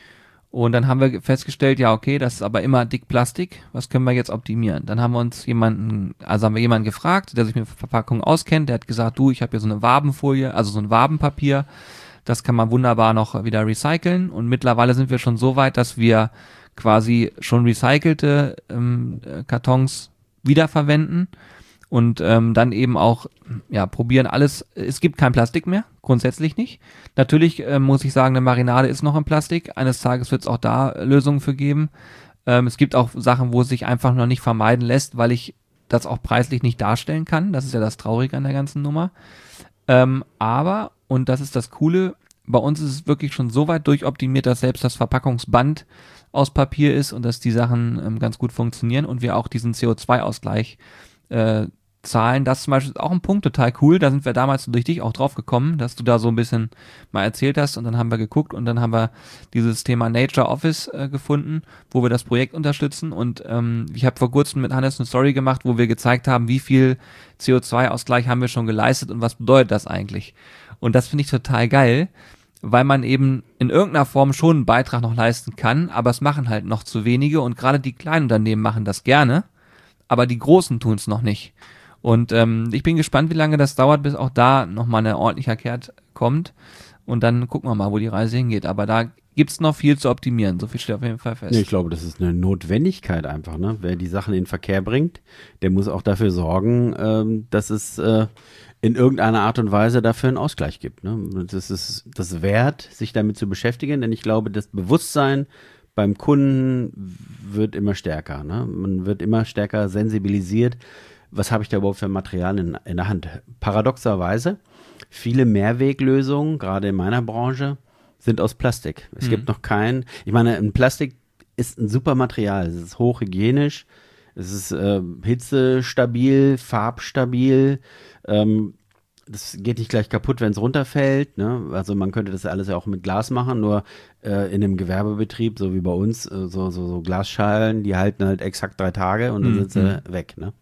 Und dann haben wir festgestellt, ja okay, das ist aber immer dick Plastik, was können wir jetzt optimieren? Dann haben wir uns jemanden, also haben wir jemanden gefragt, der sich mit Verpackungen auskennt, der hat gesagt, du, ich habe hier so eine Wabenfolie, also so ein Wabenpapier, das kann man wunderbar noch wieder recyceln und mittlerweile sind wir schon so weit, dass wir quasi schon recycelte ähm, Kartons wiederverwenden und ähm, dann eben auch ja probieren alles, es gibt kein Plastik mehr, grundsätzlich nicht. Natürlich äh, muss ich sagen, eine Marinade ist noch in Plastik, eines Tages wird es auch da Lösungen für geben. Ähm, es gibt auch Sachen, wo es sich einfach noch nicht vermeiden lässt, weil ich das auch preislich nicht darstellen kann, das ist ja das Traurige an der ganzen Nummer. Ähm, aber, und das ist das Coole, bei uns ist es wirklich schon so weit durchoptimiert, dass selbst das Verpackungsband aus Papier ist und dass die Sachen ähm, ganz gut funktionieren und wir auch diesen C O zwei Ausgleich äh, zahlen. Das zum Beispiel ist auch ein Punkt, total cool. Da sind wir damals durch dich auch drauf gekommen, dass du da so ein bisschen mal erzählt hast und dann haben wir geguckt und dann haben wir dieses Thema Nature Office äh, gefunden, wo wir das Projekt unterstützen und ähm, ich habe vor kurzem mit Hannes eine Story gemacht, wo wir gezeigt haben, wie viel C O zwei Ausgleich haben wir schon geleistet und was bedeutet das eigentlich? Und das finde ich total geil, weil man eben in irgendeiner Form schon einen Beitrag noch leisten kann, aber es machen halt noch zu wenige und gerade die kleinen Unternehmen machen das gerne, aber die Großen tun es noch nicht. Und ähm, ich bin gespannt, wie lange das dauert, bis auch da nochmal ein ordentlicher Kehrt kommt und dann gucken wir mal, wo die Reise hingeht. Aber da gibt's noch viel zu optimieren, so viel steht auf jeden Fall fest. Nee, ich glaube, das ist eine Notwendigkeit einfach. Ne? Wer die Sachen in den Verkehr bringt, der muss auch dafür sorgen, ähm, dass es äh, in irgendeiner Art und Weise dafür einen Ausgleich gibt. Ne? Das ist das wert, sich damit zu beschäftigen, denn ich glaube, das Bewusstsein beim Kunden wird immer stärker. Ne? Man wird immer stärker sensibilisiert. Was habe ich da überhaupt für Material in, in der Hand? Paradoxerweise, viele Mehrweglösungen, gerade in meiner Branche, sind aus Plastik. Es mhm. gibt noch kein, ich meine, ein Plastik ist ein super Material. Es ist hochhygienisch, es ist äh, hitzestabil, farbstabil, ähm, das geht nicht gleich kaputt, wenn es runterfällt. Ne? Also man könnte das alles ja auch mit Glas machen, nur äh, in einem Gewerbebetrieb, so wie bei uns, äh, so, so, so Glasschalen, die halten halt exakt drei Tage und dann mhm. sind sie weg. Ne?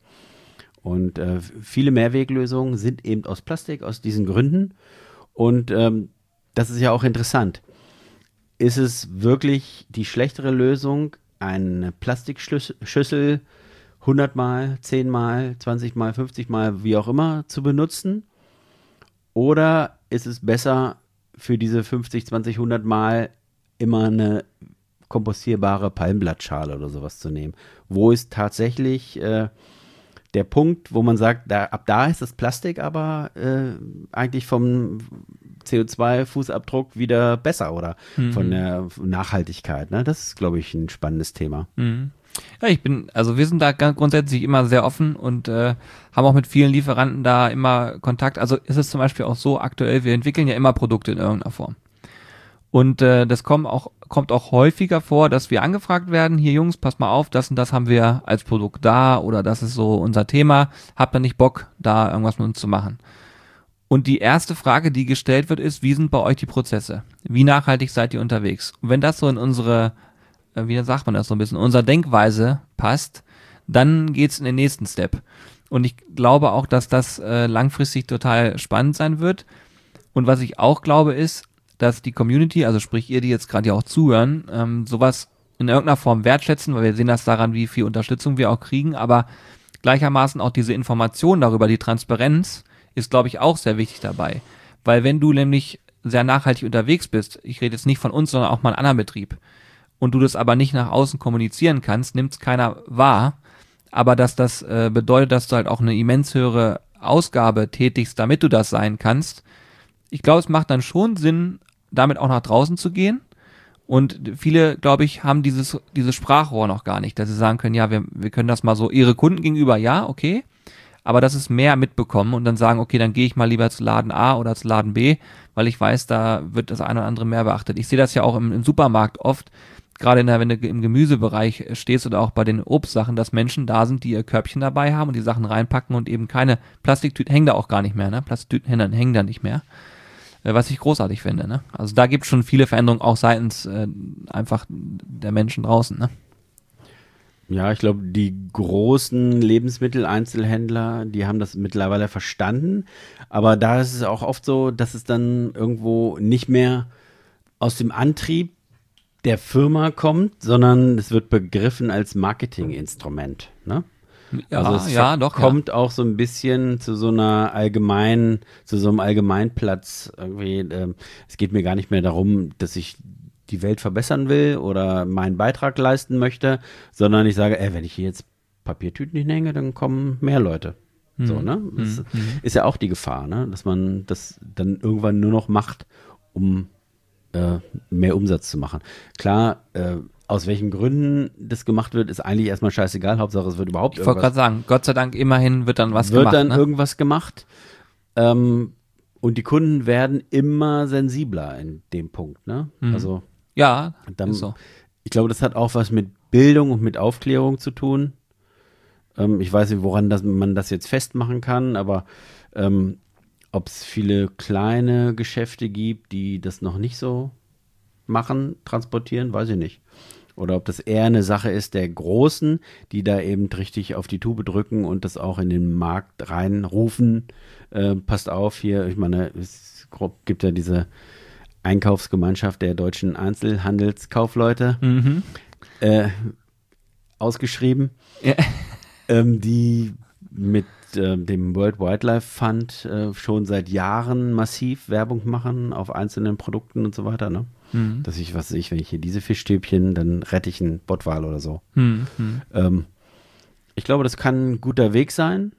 Und äh, viele Mehrweglösungen sind eben aus Plastik, aus diesen Gründen. Und ähm, das ist ja auch interessant. Ist es wirklich die schlechtere Lösung, eine Plastikschüssel hundert Mal, zehn Mal, zwanzig Mal, fünfzig Mal, wie auch immer, zu benutzen? Oder ist es besser, für diese fünfzig, zwanzig, hundert Mal immer eine kompostierbare Palmblattschale oder sowas zu nehmen? Wo ist tatsächlich äh, der Punkt, wo man sagt, da, ab da ist das Plastik aber äh, eigentlich vom C O zwei Fußabdruck wieder besser oder mhm. von der Nachhaltigkeit. Ne? Das ist, glaube ich, ein spannendes Thema. Mhm. Ja, ich bin, also wir sind da grundsätzlich immer sehr offen und äh, haben auch mit vielen Lieferanten da immer Kontakt. Also ist es zum Beispiel auch so aktuell, wir entwickeln ja immer Produkte in irgendeiner Form. Und äh, das kommt auch, kommt auch häufiger vor, dass wir angefragt werden, hier Jungs, pass mal auf, das und das haben wir als Produkt da oder das ist so unser Thema, habt ihr nicht Bock, da irgendwas mit uns zu machen? Und die erste Frage, die gestellt wird, ist, wie sind bei euch die Prozesse? Wie nachhaltig seid ihr unterwegs? Und wenn das so in unsere, äh, wie sagt man das so ein bisschen, unsere Denkweise passt, dann geht's in den nächsten Step. Und ich glaube auch, dass das äh, langfristig total spannend sein wird. Und was ich auch glaube ist, dass die Community, also sprich ihr, die jetzt gerade ja auch zuhören, ähm, sowas in irgendeiner Form wertschätzen, weil wir sehen das daran, wie viel Unterstützung wir auch kriegen, aber gleichermaßen auch diese Information darüber, die Transparenz, ist, glaube ich, auch sehr wichtig dabei. Weil wenn du nämlich sehr nachhaltig unterwegs bist, ich rede jetzt nicht von uns, sondern auch mal einen anderen Betrieb, und du das aber nicht nach außen kommunizieren kannst, nimmt es keiner wahr. Aber dass das äh, bedeutet, dass du halt auch eine immens höhere Ausgabe tätigst, damit du das sein kannst. Ich glaube, es macht dann schon Sinn, damit auch nach draußen zu gehen. Und viele, glaube ich, haben dieses, dieses Sprachrohr noch gar nicht, dass sie sagen können, ja, wir, wir können das mal so ihre Kunden gegenüber, ja, okay. Aber dass es mehr mitbekommen und dann sagen, okay, dann gehe ich mal lieber zu Laden A oder zu Laden B, weil ich weiß, da wird das eine oder andere mehr beachtet. Ich sehe das ja auch im, im Supermarkt oft, gerade in der, wenn du im Gemüsebereich stehst oder auch bei den Obstsachen, dass Menschen da sind, die ihr Körbchen dabei haben und die Sachen reinpacken und eben keine Plastiktüten, hängen da auch gar nicht mehr, ne? Plastiktüten hängen, hängen da nicht mehr. Äh, was ich großartig finde, ne? Also da gibt es schon viele Veränderungen, auch seitens äh, einfach der Menschen draußen, ne? Ja, ich glaube, die großen Lebensmitteleinzelhändler, die haben das mittlerweile verstanden. Aber da ist es auch oft so, dass es dann irgendwo nicht mehr aus dem Antrieb der Firma kommt, sondern es wird begriffen als Marketinginstrument. Ne? Ja, also es ja, doch. kommt ja. auch so ein bisschen zu so einer allgemeinen, zu so einem Allgemeinplatz. Irgendwie, ähm, es geht mir gar nicht mehr darum, dass ich die Welt verbessern will oder meinen Beitrag leisten möchte, sondern ich sage, ey, wenn ich hier jetzt Papiertüten hinhänge, dann kommen mehr Leute. Mhm. So, ne? Das Mhm. ist ja auch die Gefahr, ne? Dass man das dann irgendwann nur noch macht, um äh, mehr Umsatz zu machen. Klar, äh, aus welchen Gründen das gemacht wird, ist eigentlich erstmal scheißegal. Hauptsache, es wird überhaupt Ich wollte gerade sagen, Gott sei Dank immerhin wird dann was wird gemacht. dann ne? irgendwas gemacht. Ähm, und die Kunden werden immer sensibler in dem Punkt. Ne? Mhm. Also Ja, dann, ist so. ich glaube, das hat auch was mit Bildung und mit Aufklärung zu tun. Ähm, ich weiß nicht, woran das, man das jetzt festmachen kann, aber ähm, ob es viele kleine Geschäfte gibt, die das noch nicht so machen, transportieren, weiß ich nicht. Oder ob das eher eine Sache ist der Großen, die da eben richtig auf die Tube drücken und das auch in den Markt reinrufen. Äh, passt auf hier, ich meine, es gibt ja diese Einkaufsgemeinschaft der deutschen Einzelhandelskaufleute Mhm. äh, ausgeschrieben, Ja. ähm, die mit äh, dem World Wildlife Fund äh, schon seit Jahren massiv Werbung machen auf einzelnen Produkten und so weiter, ne? Mhm. Dass ich, was weiß ich, wenn ich hier diese Fischstäbchen, dann rette ich einen Bottwal oder so. Mhm. Mhm. Ähm, ich glaube, das kann ein guter Weg sein,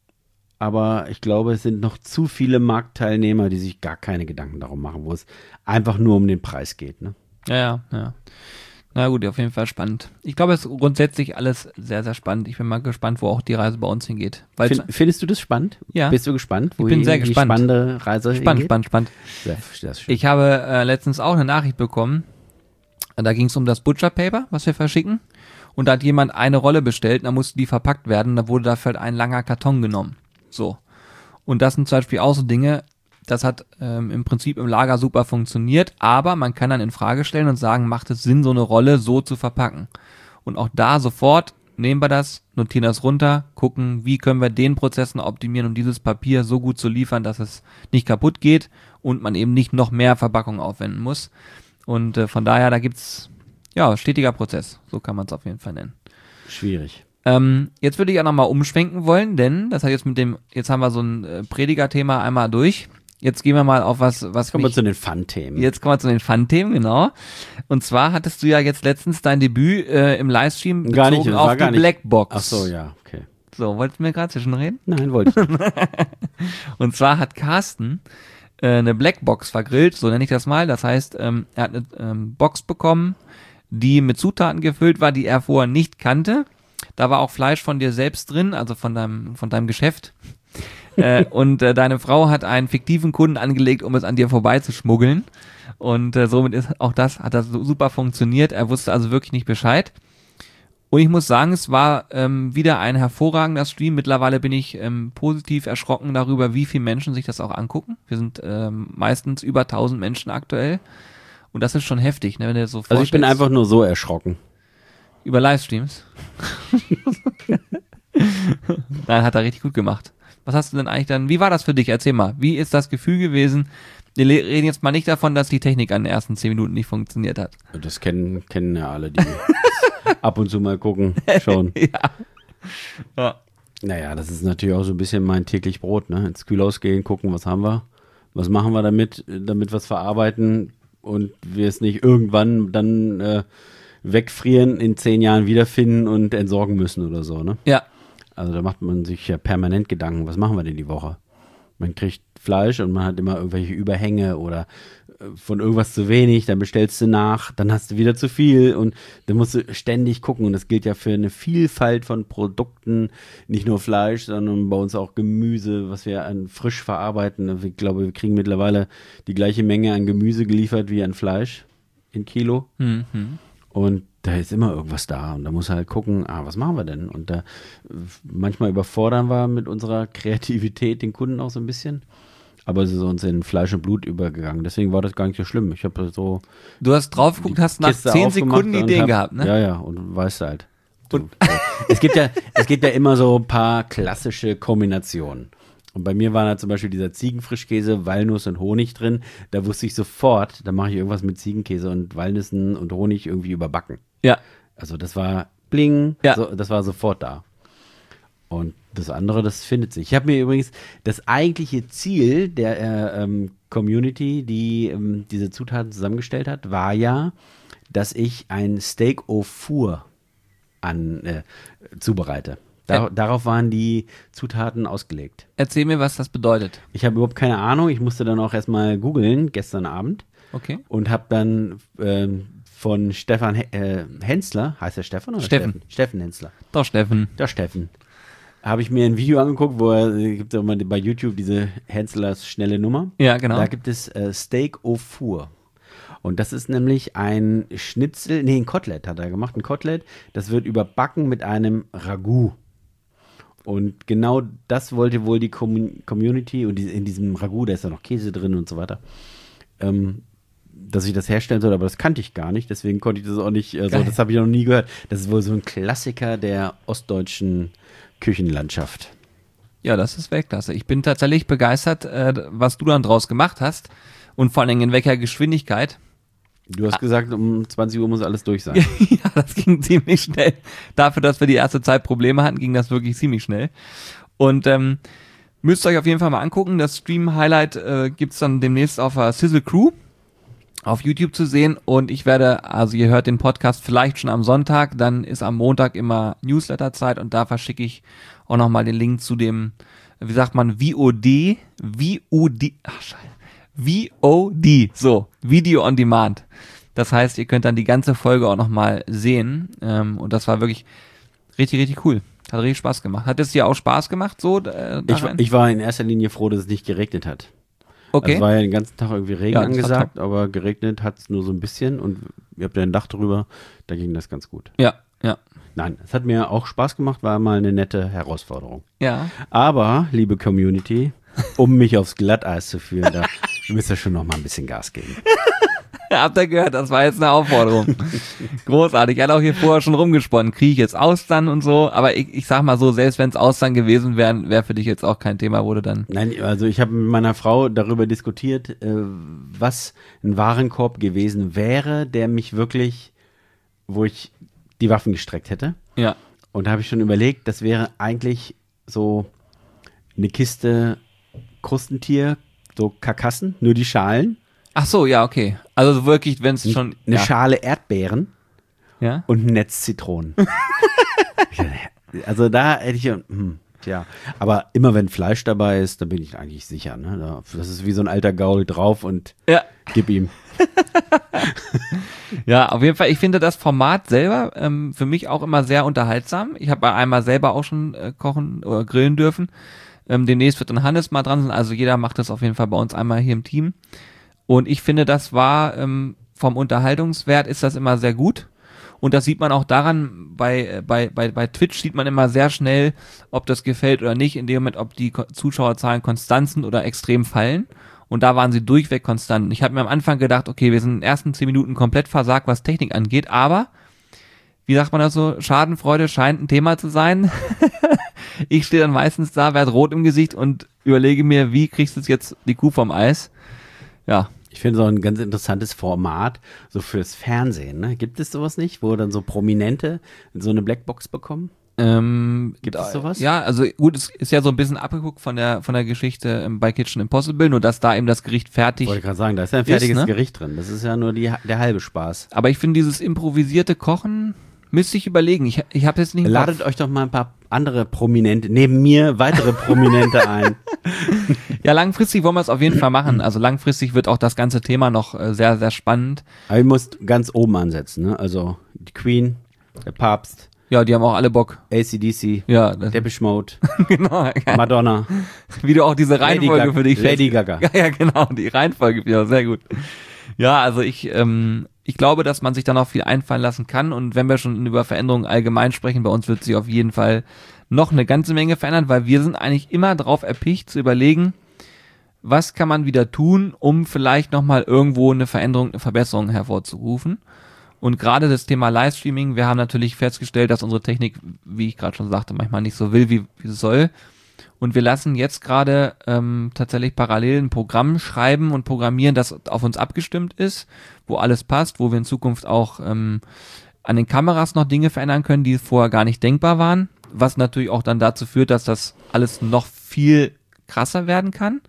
aber ich glaube, es sind noch zu viele Marktteilnehmer, die sich gar keine Gedanken darum machen, wo es einfach nur um den Preis geht, ne? Ja, ja, ja. Na gut, auf jeden Fall spannend. Ich glaube, es ist grundsätzlich alles sehr, sehr spannend. Ich bin mal gespannt, wo auch die Reise bei uns hingeht. Weil Find, findest du das spannend? Ja. Bist du gespannt? Ich bin sehr die gespannt. spannende Reise spannend, hingeht? spannend, spannend. Sehr, sehr schön. Ich habe äh, letztens auch eine Nachricht bekommen. Da ging es um das Butcher Paper, was wir verschicken. Und da hat jemand eine Rolle bestellt, und da musste die verpackt werden. Da wurde dafür halt ein langer Karton genommen. So. Und das sind zum Beispiel auch so Dinge, das hat ähm, im Prinzip im Lager super funktioniert, aber man kann dann in Frage stellen und sagen, macht es Sinn, so eine Rolle so zu verpacken? Und auch da sofort nehmen wir das, notieren das runter, gucken, wie können wir den Prozess noch optimieren, um dieses Papier so gut zu liefern, dass es nicht kaputt geht und man eben nicht noch mehr Verpackung aufwenden muss. Und äh, von daher, da gibt's ja stetiger Prozess, so kann man es auf jeden Fall nennen. Schwierig. Ähm, jetzt würde ich auch nochmal umschwenken wollen, denn das hat jetzt mit dem, jetzt haben wir so ein äh, Prediger-Thema einmal durch. Jetzt gehen wir mal auf was, was Kommen wir mich, zu den Fun-Themen. jetzt kommen wir zu den Fun-Themen, genau. Und zwar hattest du ja jetzt letztens dein Debüt äh, im Livestream bezogen Gar nicht, das auf war gar die nicht. Blackbox. Ach so, ja, okay. So, wolltest du mir gerade zwischenreden? Nein, wollte ich nicht. Und zwar hat Carsten äh, eine Blackbox vergrillt, so nenne ich das mal. Das heißt, ähm, er hat eine ähm, Box bekommen, die mit Zutaten gefüllt war, die er vorher nicht kannte. Da war auch Fleisch von dir selbst drin, also von deinem, von deinem Geschäft. äh, und äh, deine Frau hat einen fiktiven Kunden angelegt, um es an dir vorbeizuschmuggeln. Und äh, somit ist auch das, hat das so super funktioniert. Er wusste also wirklich nicht Bescheid. Und ich muss sagen, es war ähm, wieder ein hervorragender Stream. Mittlerweile bin ich ähm, positiv erschrocken darüber, wie viele Menschen sich das auch angucken. Wir sind ähm, meistens über tausend Menschen aktuell. Und das ist schon heftig, ne, wenn du dir so vorstellst. Also ich bin einfach nur so erschrocken. Über Livestreams? Nein, hat er richtig gut gemacht. Was hast du denn eigentlich dann, wie war das für dich? Erzähl mal, wie ist das Gefühl gewesen? Wir le- reden jetzt mal nicht davon, dass die Technik an den ersten zehn Minuten nicht funktioniert hat. Das kennen, kennen ja alle, die ab und zu mal gucken, schon. Ja. Ja. Naja, das ist natürlich auch so ein bisschen mein täglich Brot, ne? Ins Kühlhaus gehen, gucken, was haben wir, was machen wir damit, damit wir es verarbeiten und wir es nicht irgendwann dann äh, wegfrieren, in zehn Jahren wiederfinden und entsorgen müssen oder so, ne? Ja. Also da macht man sich ja permanent Gedanken, was machen wir denn die Woche? Man kriegt Fleisch und man hat immer irgendwelche Überhänge oder von irgendwas zu wenig, dann bestellst du nach, dann hast du wieder zu viel und dann musst du ständig gucken und das gilt ja für eine Vielfalt von Produkten, nicht nur Fleisch, sondern bei uns auch Gemüse, was wir an frisch verarbeiten. Ich glaube, wir kriegen mittlerweile die gleiche Menge an Gemüse geliefert wie an Fleisch in Kilo Mhm. und da ist immer irgendwas da und da muss halt gucken, ah, was machen wir denn? Und da manchmal überfordern wir mit unserer Kreativität den Kunden auch so ein bisschen. Aber es ist uns in Fleisch und Blut übergegangen. Deswegen war das gar nicht so schlimm. Ich habe so. Du hast drauf geguckt, hast nach Kiste zehn aufgemacht Sekunden und Ideen hab, gehabt, ne? Ja, ja, und weißt halt. Du, es, gibt ja, es gibt ja immer so ein paar klassische Kombinationen. Und bei mir war da zum Beispiel dieser Ziegenfrischkäse, Walnuss und Honig drin. Da wusste ich sofort, da mache ich irgendwas mit Ziegenkäse und Walnüssen und Honig irgendwie überbacken. Ja. Also das war bling, Ja. so, das war sofort da. Und das andere, das findet sich. Ich habe mir übrigens das eigentliche Ziel der äh, ähm, Community, die ähm, diese Zutaten zusammengestellt hat, war ja, dass ich ein Steak au four an, äh, zubereite. Dar- Ä- Darauf waren die Zutaten ausgelegt. Erzähl mir, was das bedeutet. Ich habe überhaupt keine Ahnung. Ich musste dann auch erstmal googeln gestern Abend Okay. und habe dann ähm, von Stefan He- äh, Hensler, heißt der Stefan oder Steffen. Steffen? Steffen Hensler. Doch, Steffen. Der Steffen. Habe ich mir ein Video angeguckt, wo er, gibt es auch mal bei YouTube diese Henslers schnelle Nummer. Ja, genau. Da gibt es äh, Steak au four. Und das ist nämlich ein Schnitzel, nee, ein Kotelett hat er gemacht, ein Kotelett. Das wird überbacken mit einem Ragout. Und genau das wollte wohl die Com- Community, und die, in diesem Ragout, da ist ja noch Käse drin und so weiter, ähm, dass ich das herstellen soll, aber das kannte ich gar nicht, deswegen konnte ich das auch nicht, also Geil. das habe ich noch nie gehört. Das ist wohl so ein Klassiker der ostdeutschen Küchenlandschaft. Ja, das ist Weltklasse. Ich bin tatsächlich begeistert, äh, was du dann draus gemacht hast und vor allen Dingen in welcher Geschwindigkeit. Du hast gesagt, um zwanzig Uhr muss alles durch sein. Ja, das ging ziemlich schnell. Dafür, dass wir die erste Zeit Probleme hatten, ging das wirklich ziemlich schnell. Und ähm, müsst ihr euch auf jeden Fall mal angucken. Das Stream-Highlight äh, gibt's dann demnächst auf der Sizzle Crew auf YouTube zu sehen. Und ich werde, also ihr hört den Podcast vielleicht schon am Sonntag, dann ist am Montag immer Newsletter-Zeit und da verschicke ich auch nochmal den Link zu dem, wie sagt man, V O D, V O D, ach scheiße, V O D, so, Video on Demand. Das heißt, ihr könnt dann die ganze Folge auch nochmal sehen. Ähm, und das war wirklich richtig, richtig cool. Hat richtig Spaß gemacht. Hat es dir auch Spaß gemacht, so? Äh, Ich, war- ich war in erster Linie froh, dass es nicht geregnet hat. okay. Also es war ja den ganzen Tag irgendwie Regen Ja, das war angesagt, aber geregnet hat es nur so ein bisschen und ihr habt ja ein Dach drüber, da ging das ganz gut. ja, ja, Nein, es hat mir auch Spaß gemacht, war mal eine nette Herausforderung. ja. Aber, liebe Community, um mich aufs Glatteis zu führen, da müsst ihr schon noch mal ein bisschen Gas geben. Habt ihr gehört, das war jetzt eine Aufforderung. Großartig. Er hat auch hier vorher schon rumgesponnen. Kriege ich jetzt Austern und so. Aber ich, ich sag mal so, selbst wenn es Austern gewesen wären, wäre für dich jetzt auch kein Thema, wurde dann. Nein, also ich habe mit meiner Frau darüber diskutiert, äh, was ein Warenkorb gewesen wäre, der mich wirklich, wo ich die Waffen gestreckt hätte. Ja. Und da habe ich schon überlegt, das wäre eigentlich so eine Kiste Krustentier, so Karkassen, nur die Schalen. Ach so, ja, okay. Also wirklich, wenn es schon. Eine ja. Schale Erdbeeren Ja. und ein Netz Zitronen. Also da hätte ich ja, hm, tja. Aber immer wenn Fleisch dabei ist, dann bin ich eigentlich sicher. Ne? Da- Das ist wie so ein alter Gaul drauf und Ja. gib ihm. Ja, auf jeden Fall. Ich finde das Format selber ähm, für mich auch immer sehr unterhaltsam. Ich habe einmal selber auch schon äh, kochen oder grillen dürfen. Ähm, demnächst wird dann Hannes mal dran sein. Also jeder macht das auf jeden Fall bei uns einmal hier im Team. Und ich finde, das war ähm, vom Unterhaltungswert ist das immer sehr gut. Und das sieht man auch daran, bei, bei, bei, bei Twitch sieht man immer sehr schnell, ob das gefällt oder nicht, in dem Moment, ob die Ko- Zuschauerzahlen konstant sind oder extrem fallen. Und da waren sie durchweg konstant. Ich habe mir am Anfang gedacht, okay, wir sind in den ersten zehn Minuten komplett versagt, was Technik angeht, aber, wie sagt man das so, Schadenfreude scheint ein Thema zu sein. Ich stehe dann meistens da, werde rot im Gesicht und überlege mir, wie kriegst du jetzt die Kuh vom Eis? Ja, Ich finde es auch ein ganz interessantes Format, so fürs Fernsehen. Ne? Gibt es sowas nicht, wo dann so Prominente so eine Blackbox bekommen? Ähm, Gibt es sowas? Ja, also gut, es ist ja so ein bisschen abgeguckt von der von der Geschichte ähm, bei Kitchen Impossible, nur dass da eben das Gericht fertig. Ich wollte gerade sagen, da ist ja ein fertiges ist, ne? Gericht drin. Das ist ja nur die, der halbe Spaß. Aber ich finde dieses improvisierte Kochen, müsste ich überlegen. Ich, ich habe jetzt nicht im Ladet Kopf. euch doch mal ein paar andere Prominente, neben mir weitere Prominente ein. Ja, langfristig wollen wir es auf jeden Fall machen. Also langfristig wird auch das ganze Thema noch äh, sehr, sehr spannend. Aber ihr müsst ganz oben ansetzen, ne? Also die Queen, der Papst, Ja, die haben auch alle Bock. A C D C, Ja, das, Depeche Mode, genau. Madonna, Wie du auch diese Lady Reihenfolge Gaga. für dich Lady Gaga. Ja, ja, genau, die Reihenfolge, ja, sehr gut. Ja, also ich, ähm, ich glaube, dass man sich da noch viel einfallen lassen kann und wenn wir schon über Veränderungen allgemein sprechen, bei uns wird sich auf jeden Fall noch eine ganze Menge verändern, weil wir sind eigentlich immer drauf erpicht zu überlegen, was kann man wieder tun, um vielleicht nochmal irgendwo eine Veränderung, eine Verbesserung hervorzurufen. Und gerade das Thema Livestreaming, wir haben natürlich festgestellt, dass unsere Technik, wie ich gerade schon sagte, manchmal nicht so will, wie, wie es soll. Und wir lassen jetzt gerade ähm, tatsächlich parallel ein Programm schreiben und programmieren, das auf uns abgestimmt ist, wo alles passt, wo wir in Zukunft auch ähm, an den Kameras noch Dinge verändern können, die vorher gar nicht denkbar waren, was natürlich auch dann dazu führt, dass das alles noch viel krasser werden kann.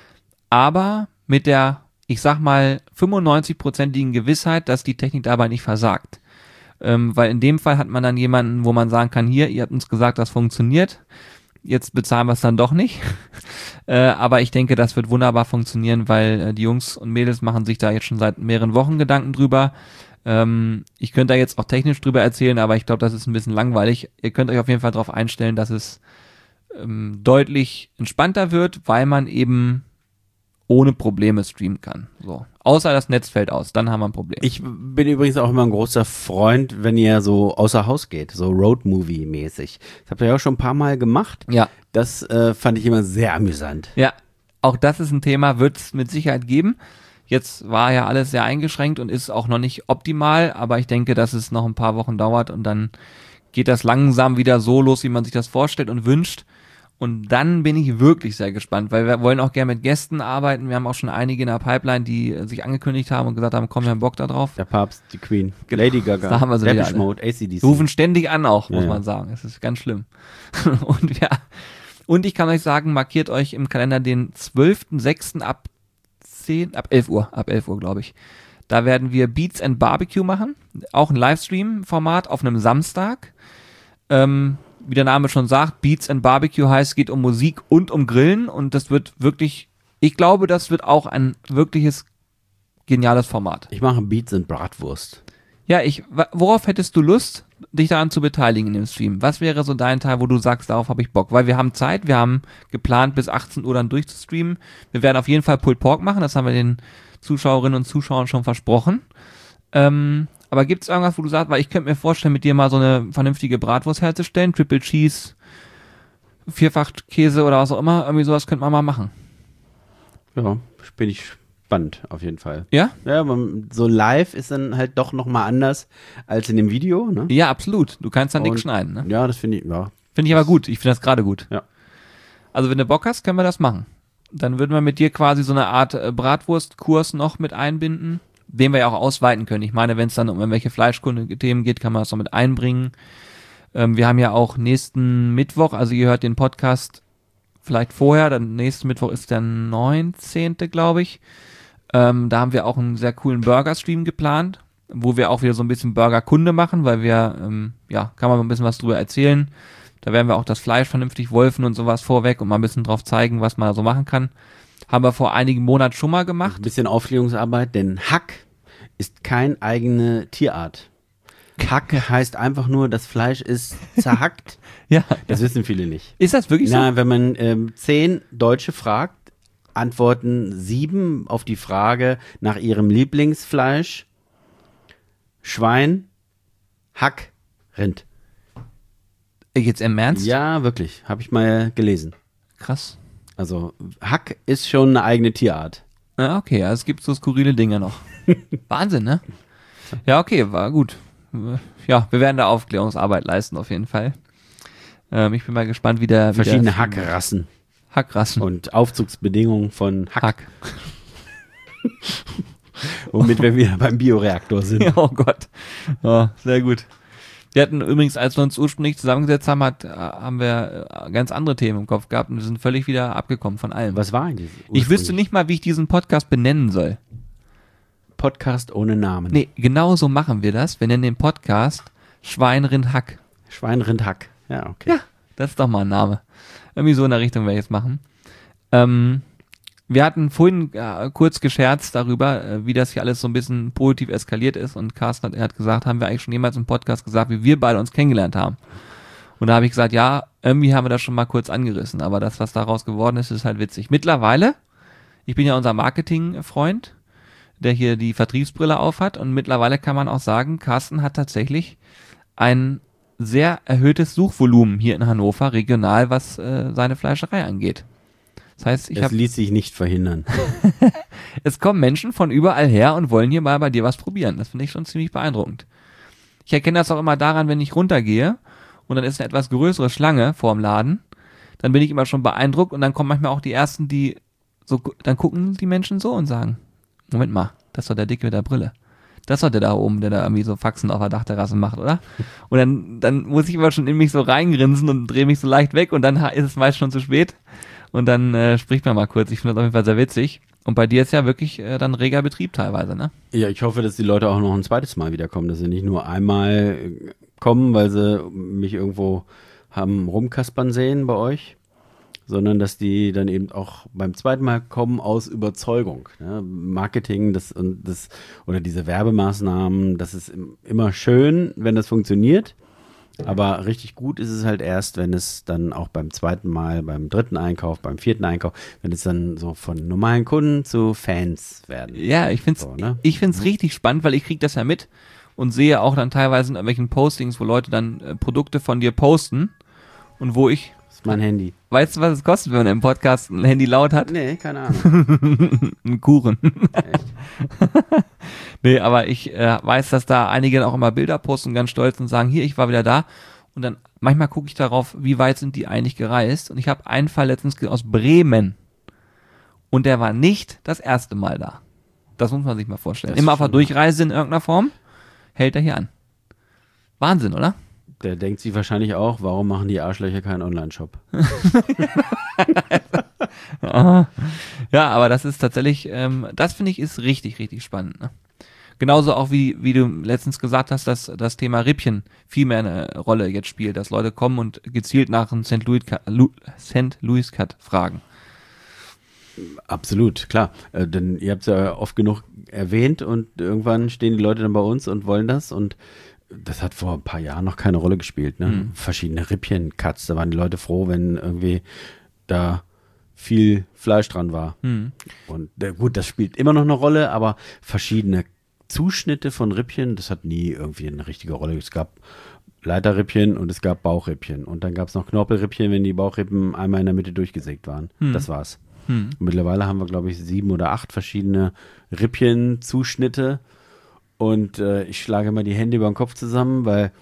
Aber mit der, ich sag mal, fünfundneunzig-prozentigen Gewissheit, dass die Technik dabei nicht versagt. Ähm, weil in dem Fall hat man dann jemanden, wo man sagen kann, hier, ihr habt uns gesagt, das funktioniert. Jetzt bezahlen wir es dann doch nicht. äh, aber ich denke, das wird wunderbar funktionieren, weil äh, die Jungs und Mädels machen sich da jetzt schon seit mehreren Wochen Gedanken drüber. Ähm, ich könnte da jetzt auch technisch drüber erzählen, aber ich glaube, das ist ein bisschen langweilig. Ihr könnt euch auf jeden Fall darauf einstellen, dass es ähm, deutlich entspannter wird, weil man eben ohne Probleme streamen kann. So. Außer das Netz fällt aus, dann haben wir ein Problem. Ich bin übrigens auch immer ein großer Freund, wenn ihr so außer Haus geht, so Roadmovie-mäßig. Das habt ihr ja auch schon ein paar Mal gemacht. Ja. Das äh, fand ich immer sehr amüsant. Ja, auch das ist ein Thema, wird es mit Sicherheit geben. Jetzt war ja alles sehr eingeschränkt und ist auch noch nicht optimal, aber ich denke, dass es noch ein paar Wochen dauert und dann geht das langsam wieder so los, wie man sich das vorstellt und wünscht. Und dann bin ich wirklich sehr gespannt, weil wir wollen auch gerne mit Gästen arbeiten. Wir haben auch schon einige in der Pipeline, die äh, sich angekündigt haben und gesagt haben, komm, wir haben Bock da drauf. Der Papst, die Queen, Genau. Lady Gaga, Da haben wir sie wieder Depeche alle. Mode, A C D C. Rufen ständig an auch, muss Ja, ja. man sagen. Es ist ganz schlimm. und ja, und ich kann euch sagen, markiert euch im Kalender den zwölften sechsten ab zehn, ab elf Uhr, ab elf Uhr, glaube ich. Da werden wir Beats and Barbecue machen. Auch ein Livestream-Format auf einem Samstag. Ähm, wie der Name schon sagt, Beats and Barbecue heißt, es geht um Musik und um Grillen und das wird wirklich, ich glaube, das wird auch ein wirkliches geniales Format. Ich mache Beats und Bratwurst. Ja, ich, wa- worauf hättest du Lust, dich daran zu beteiligen in dem Stream? Was wäre so dein Teil, wo du sagst, darauf habe ich Bock? Weil wir haben Zeit, wir haben geplant, bis achtzehn Uhr dann durchzustreamen. Wir werden auf jeden Fall Pulled Pork machen, das haben wir den Zuschauerinnen und Zuschauern schon versprochen. Ähm, aber gibt es irgendwas, wo du sagst, weil ich könnte mir vorstellen, mit dir mal so eine vernünftige Bratwurst herzustellen, Triple Cheese, Vierfachkäse oder was auch immer, irgendwie sowas könnte man mal machen. Ja, bin ich spannend auf jeden Fall. Ja? Ja, aber so live ist dann halt doch nochmal anders als in dem Video, ne? Ja, absolut. Du kannst dann Und- nichts schneiden, ne? Ja, das finde ich, ja. Finde ich aber gut. Ich finde das gerade gut. Ja. Also wenn du Bock hast, können wir das machen. Dann würden wir mit dir quasi so eine Art äh, Bratwurstkurs noch mit einbinden, den wir ja auch ausweiten können. Ich meine, wenn es dann um irgendwelche Fleischkunde-Themen geht, kann man das noch mit einbringen. Ähm, wir haben ja auch nächsten Mittwoch, also ihr hört den Podcast vielleicht vorher, dann nächsten Mittwoch ist der neunzehnte, glaube ich. Ähm, da haben wir auch einen sehr coolen Burger-Stream geplant, wo wir auch wieder so ein bisschen Burger-Kunde machen, weil wir, ähm, ja, kann man mal ein bisschen was drüber erzählen. Da werden wir auch das Fleisch vernünftig wolfen und sowas vorweg und mal ein bisschen drauf zeigen, was man da so machen kann. Haben wir vor einigen Monaten schon mal Ein gemacht. bisschen Aufklärungsarbeit, denn Hack ist keine eigene Tierart. Hack heißt einfach nur, das Fleisch ist zerhackt. Ja. Das wissen viele nicht. Ist das wirklich so? Na, wenn man ähm, zehn Deutsche fragt, antworten sieben auf die Frage nach ihrem Lieblingsfleisch Schwein, Hack, Rind. Jetzt im Ernst? Ja, wirklich. Habe ich mal gelesen. Krass. Also Hack ist schon eine eigene Tierart. Ja, okay, also es gibt so skurrile Dinge noch. Wahnsinn, ne? Ja, okay, war gut. Ja, wir werden da Aufklärungsarbeit leisten auf jeden Fall. Ähm, ich bin mal gespannt, wie der... wie Verschiedene der Hackrassen Hackrassen. und Aufzugsbedingungen von Hack, Hack. womit wir wieder beim Bioreaktor sind. Oh Gott. Ja, sehr gut. Wir hatten übrigens, als wir uns ursprünglich zusammengesetzt haben, hat, haben wir ganz andere Themen im Kopf gehabt und wir sind völlig wieder abgekommen von allem. Was war eigentlich? Ich wüsste nicht mal, wie ich diesen Podcast benennen soll. Podcast ohne Namen. Nee, genau so machen wir das. Wir nennen den Podcast Schwein, Rind, Hack. Schwein, Rind, Hack. Ja, okay. Ja, das ist doch mal ein Name. Irgendwie so in der Richtung werde ich es machen. Ähm, wir hatten vorhin äh, kurz gescherzt darüber, äh, wie das hier alles so ein bisschen positiv eskaliert ist und Carsten hat, er hat gesagt, haben wir eigentlich schon jemals im Podcast gesagt, wie wir beide uns kennengelernt haben. Und da habe ich gesagt, ja, irgendwie haben wir das schon mal kurz angerissen, aber das, was daraus geworden ist, ist halt witzig. Mittlerweile, ich bin ja unser Marketing-Freund, der hier die Vertriebsbrille aufhat und mittlerweile kann man auch sagen, Carsten hat tatsächlich ein sehr erhöhtes Suchvolumen hier in Hannover, regional, was äh, seine Fleischerei angeht. Das heißt, ich Das habe ließ sich nicht verhindern. es kommen Menschen von überall her und wollen hier mal bei dir was probieren. Das finde ich schon ziemlich beeindruckend. Ich erkenne das auch immer daran, wenn ich runtergehe und dann ist eine etwas größere Schlange vorm Laden, dann bin ich immer schon beeindruckt und dann kommen manchmal auch die ersten, die so, dann gucken die Menschen so und sagen, Moment mal, das ist doch der Dicke mit der Brille. Das ist doch der da oben, der da irgendwie so Faxen auf der Dachterrasse macht, oder? Und dann, dann muss ich immer schon in mich so reingrinsen und drehe mich so leicht weg und dann ist es meist schon zu spät. Und dann äh, spricht man mal kurz. Ich finde das auf jeden Fall sehr witzig. Und bei dir ist ja wirklich äh, dann reger Betrieb teilweise, ne? Ja, ich hoffe, dass die Leute auch noch ein zweites Mal wiederkommen, dass sie nicht nur einmal kommen, weil sie mich irgendwo haben rumkaspern sehen bei euch, sondern dass die dann eben auch beim zweiten Mal kommen aus Überzeugung. Ne? Marketing das und das oder diese Werbemaßnahmen, das ist immer schön, wenn das funktioniert. Aber richtig gut ist es halt erst, wenn es dann auch beim zweiten Mal, beim dritten Einkauf, beim vierten Einkauf, wenn es dann so von normalen Kunden zu Fans werden. Ja, ich finde es so, ne? ich find's richtig spannend, weil ich kriege das ja mit und sehe auch dann teilweise in irgendwelchen Postings, wo Leute dann äh, Produkte von dir posten und wo ich... Das ist mein Handy. Weißt du, was es kostet, wenn man im Podcast ein Handy laut hat? Nee, keine Ahnung. Ein Kuchen. Echt? Nee, aber ich äh, weiß, dass da einige auch immer Bilder posten, ganz stolz und sagen, hier, ich war wieder da. Und dann manchmal gucke ich darauf, wie weit sind die eigentlich gereist. Und ich habe einen Fall letztens ge- aus Bremen. Und der war nicht das erste Mal da. Das muss man sich mal vorstellen. Das Immer auf der schon. Durchreise in irgendeiner Form, hält er hier an. Wahnsinn, oder? Der denkt sich wahrscheinlich auch, warum machen die Arschlöcher keinen Online-Shop? Ja, aber das ist tatsächlich, ähm, das finde ich ist richtig, richtig spannend. Ne? Genauso auch wie, wie du letztens gesagt hast, dass das Thema Rippchen viel mehr eine Rolle jetzt spielt, dass Leute kommen und gezielt nach einem Sankt Louis Cut, Lu, Sankt Louis Cut fragen. Absolut, klar. Äh, denn ihr habt es ja oft genug erwähnt und irgendwann stehen die Leute dann bei uns und wollen das und das hat vor ein paar Jahren noch keine Rolle gespielt. Ne? Mhm. Verschiedene Rippchen-Cuts, da waren die Leute froh, wenn irgendwie da viel Fleisch dran war. Hm. Und äh, gut, das spielt immer noch eine Rolle, aber verschiedene Zuschnitte von Rippchen, das hat nie irgendwie eine richtige Rolle. Es gab Leiterrippchen und es gab Bauchrippchen. Und dann gab es noch Knorpelrippchen, wenn die Bauchrippen einmal in der Mitte durchgesägt waren. Hm. Das war's. Hm. Und mittlerweile haben wir, glaube ich, sieben oder acht verschiedene Rippchen-Zuschnitte. Und äh, ich schlage immer die Hände über den Kopf zusammen, weil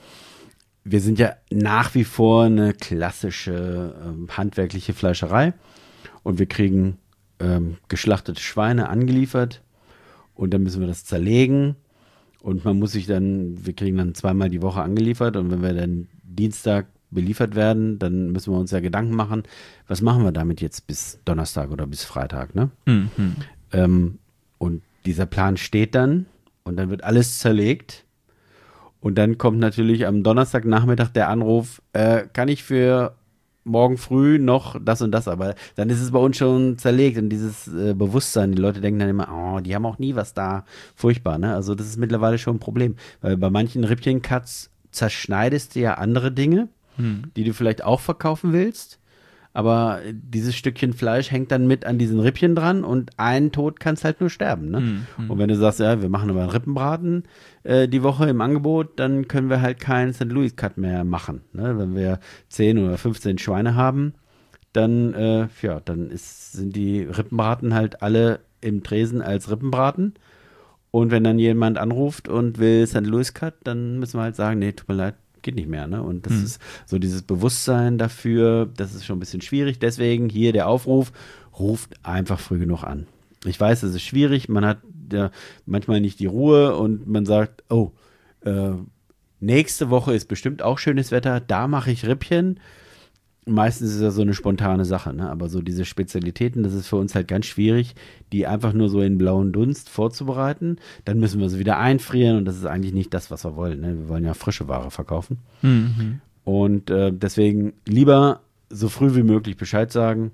wir sind ja nach wie vor eine klassische ähm, handwerkliche Fleischerei. Und wir kriegen ähm, geschlachtete Schweine angeliefert. Und dann müssen wir das zerlegen. Und man muss sich dann, wir kriegen dann zweimal die Woche angeliefert. Und wenn wir dann Dienstag beliefert werden, dann müssen wir uns ja Gedanken machen, was machen wir damit jetzt bis Donnerstag oder bis Freitag, ne? Hm, hm. Ähm, und dieser Plan steht dann und dann wird alles zerlegt. Und dann kommt natürlich am Donnerstagnachmittag der Anruf, äh, kann ich für morgen früh noch das und das, aber dann ist es bei uns schon zerlegt und dieses äh, Bewusstsein, die Leute denken dann immer, oh, die haben auch nie was da, furchtbar, ne? Also das ist mittlerweile schon ein Problem, weil bei manchen Rippchen-Cuts zerschneidest du ja andere Dinge, Hm. die du vielleicht auch verkaufen willst, aber dieses Stückchen Fleisch hängt dann mit an diesen Rippchen dran und ein Tod kannst halt nur sterben, ne? Hm, hm. Und wenn du sagst, ja, wir machen aber einen Rippenbraten äh, die Woche im Angebot, dann können wir halt keinen Sankt Louis Cut mehr machen, ne? Wenn wir zehn oder fünfzehn Schweine haben, dann, äh, ja, dann ist, sind die Rippenbraten halt alle im Tresen als Rippenbraten. Und wenn dann jemand anruft und will Sankt Louis Cut, dann müssen wir halt sagen, nee, tut mir leid, geht nicht mehr, ne? Und das Hm. ist so dieses Bewusstsein dafür, das ist schon ein bisschen schwierig. Deswegen hier der Aufruf, ruft einfach früh genug an. Ich weiß, es ist schwierig, man hat ja manchmal nicht die Ruhe und man sagt, oh, äh, nächste Woche ist bestimmt auch schönes Wetter, da mache ich Rippchen. Meistens ist das so eine spontane Sache, ne? Aber so diese Spezialitäten, das ist für uns halt ganz schwierig, die einfach nur so in blauen Dunst vorzubereiten. Dann müssen wir sie wieder einfrieren und das ist eigentlich nicht das, was wir wollen, ne? Wir wollen ja frische Ware verkaufen. Mhm. Und äh, deswegen lieber so früh wie möglich Bescheid sagen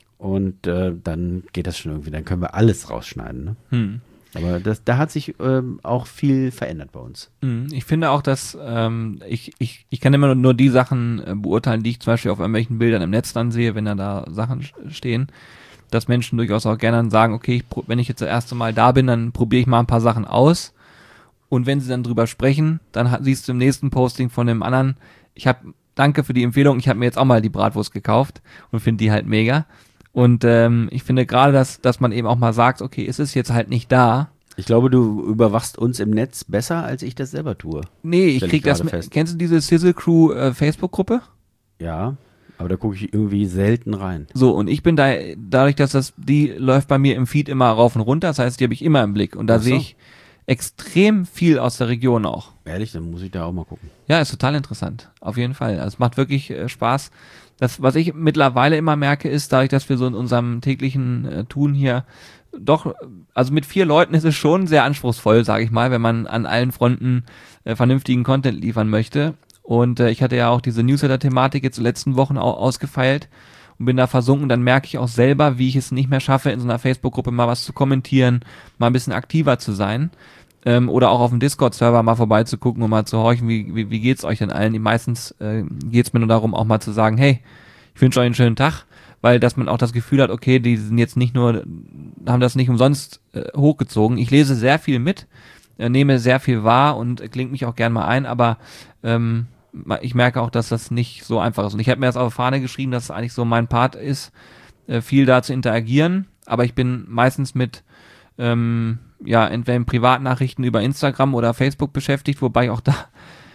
und äh, dann geht das schon irgendwie, dann können wir alles rausschneiden, ne? Hm. Aber das, da hat sich ähm, auch viel verändert bei uns. Ich finde auch, dass ähm, ich, ich, ich kann immer nur die Sachen äh, beurteilen, die ich zum Beispiel auf irgendwelchen Bildern im Netz dann sehe, wenn da, da Sachen stehen, dass Menschen durchaus auch gerne dann sagen, okay, ich, wenn ich jetzt das erste Mal da bin, dann probiere ich mal ein paar Sachen aus und wenn sie dann drüber sprechen, dann hat, siehst du im nächsten Posting von dem anderen, ich habe, danke für die Empfehlung, ich habe mir jetzt auch mal die Bratwurst gekauft und finde die halt mega. Und ähm, ich finde gerade, dass, dass man eben auch mal sagt, okay, es ist jetzt halt nicht da. Ich glaube, du überwachst uns im Netz besser, als ich das selber tue. Nee, ich krieg das mit. Fest. Kennst du diese Sizzle Crew äh, Facebook-Gruppe? Ja, aber da gucke ich irgendwie selten rein. So, und ich bin da, dadurch, dass das, die läuft bei mir im Feed immer rauf und runter, das heißt, die habe ich immer im Blick. Und da Ach so. sehe ich extrem viel aus der Region auch. Ehrlich, dann muss ich da auch mal gucken. Ja, ist total interessant. Auf jeden Fall. Also es macht wirklich äh, Spaß. Das, was ich mittlerweile immer merke, ist, dadurch, dass wir so in unserem täglichen äh, Tun hier doch, also mit vier Leuten ist es schon sehr anspruchsvoll, sage ich mal, wenn man an allen Fronten äh, vernünftigen Content liefern möchte. Und äh, ich hatte ja auch diese Newsletter-Thematik jetzt in den letzten Wochen auch ausgefeilt und bin da versunken. Dann merke ich auch selber, wie ich es nicht mehr schaffe, in so einer Facebook-Gruppe mal was zu kommentieren, mal ein bisschen aktiver zu sein. Ähm, oder auch auf dem Discord-Server mal vorbeizugucken und mal zu horchen, wie, wie, wie geht's euch denn allen? Meistens äh, geht's mir nur darum, auch mal zu sagen, hey, ich wünsche euch einen schönen Tag, weil dass man auch das Gefühl hat, okay, die sind jetzt nicht nur, haben das nicht umsonst äh, hochgezogen. Ich lese sehr viel mit, äh, nehme sehr viel wahr und äh, klingt mich auch gern mal ein, aber ähm, ich merke auch, dass das nicht so einfach ist. Und ich habe mir das auf die Fahne geschrieben, dass es eigentlich so mein Part ist, äh, viel da zu interagieren, aber ich bin meistens mit ähm, ja, entweder in Privatnachrichten über Instagram oder Facebook beschäftigt, wobei auch da,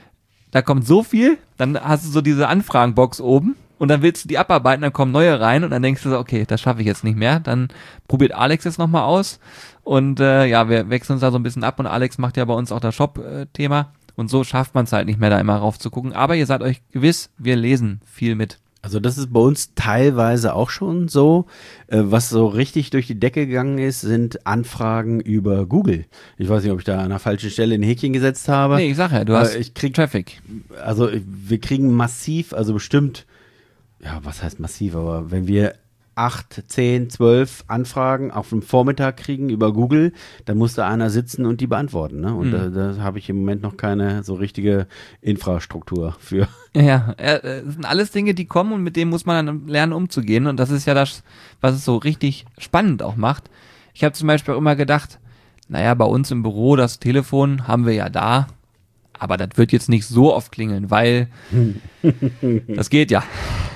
da kommt so viel, dann hast du so diese Anfragenbox oben und dann willst du die abarbeiten, dann kommen neue rein und dann denkst du so, okay, das schaffe ich jetzt nicht mehr, dann probiert Alex jetzt nochmal aus und äh, ja, wir wechseln uns da so ein bisschen ab und Alex macht ja bei uns auch das Shop-Thema und so schafft man es halt nicht mehr, da immer rauf zu gucken, aber ihr seid euch gewiss, wir lesen viel mit. Also das ist bei uns teilweise auch schon so. Äh, was so richtig durch die Decke gegangen ist, sind Anfragen über Google. Ich weiß nicht, ob ich da an der falschen Stelle ein Häkchen gesetzt habe. Nee, ich sag ja, du hast ich krieg, Traffic. Also wir kriegen massiv, also bestimmt, ja, was heißt massiv, aber wenn wir acht, zehn, zwölf Anfragen auf dem Vormittag kriegen über Google, dann muss da einer sitzen und die beantworten. Ne? Und Mhm. da, da habe ich im Moment noch keine so richtige Infrastruktur für. Ja, äh, das sind alles Dinge, die kommen und mit denen muss man dann lernen umzugehen und das ist ja das, was es so richtig spannend auch macht. Ich habe zum Beispiel auch immer gedacht, naja, bei uns im Büro, das Telefon haben wir ja da, aber das wird jetzt nicht so oft klingeln, weil das geht ja.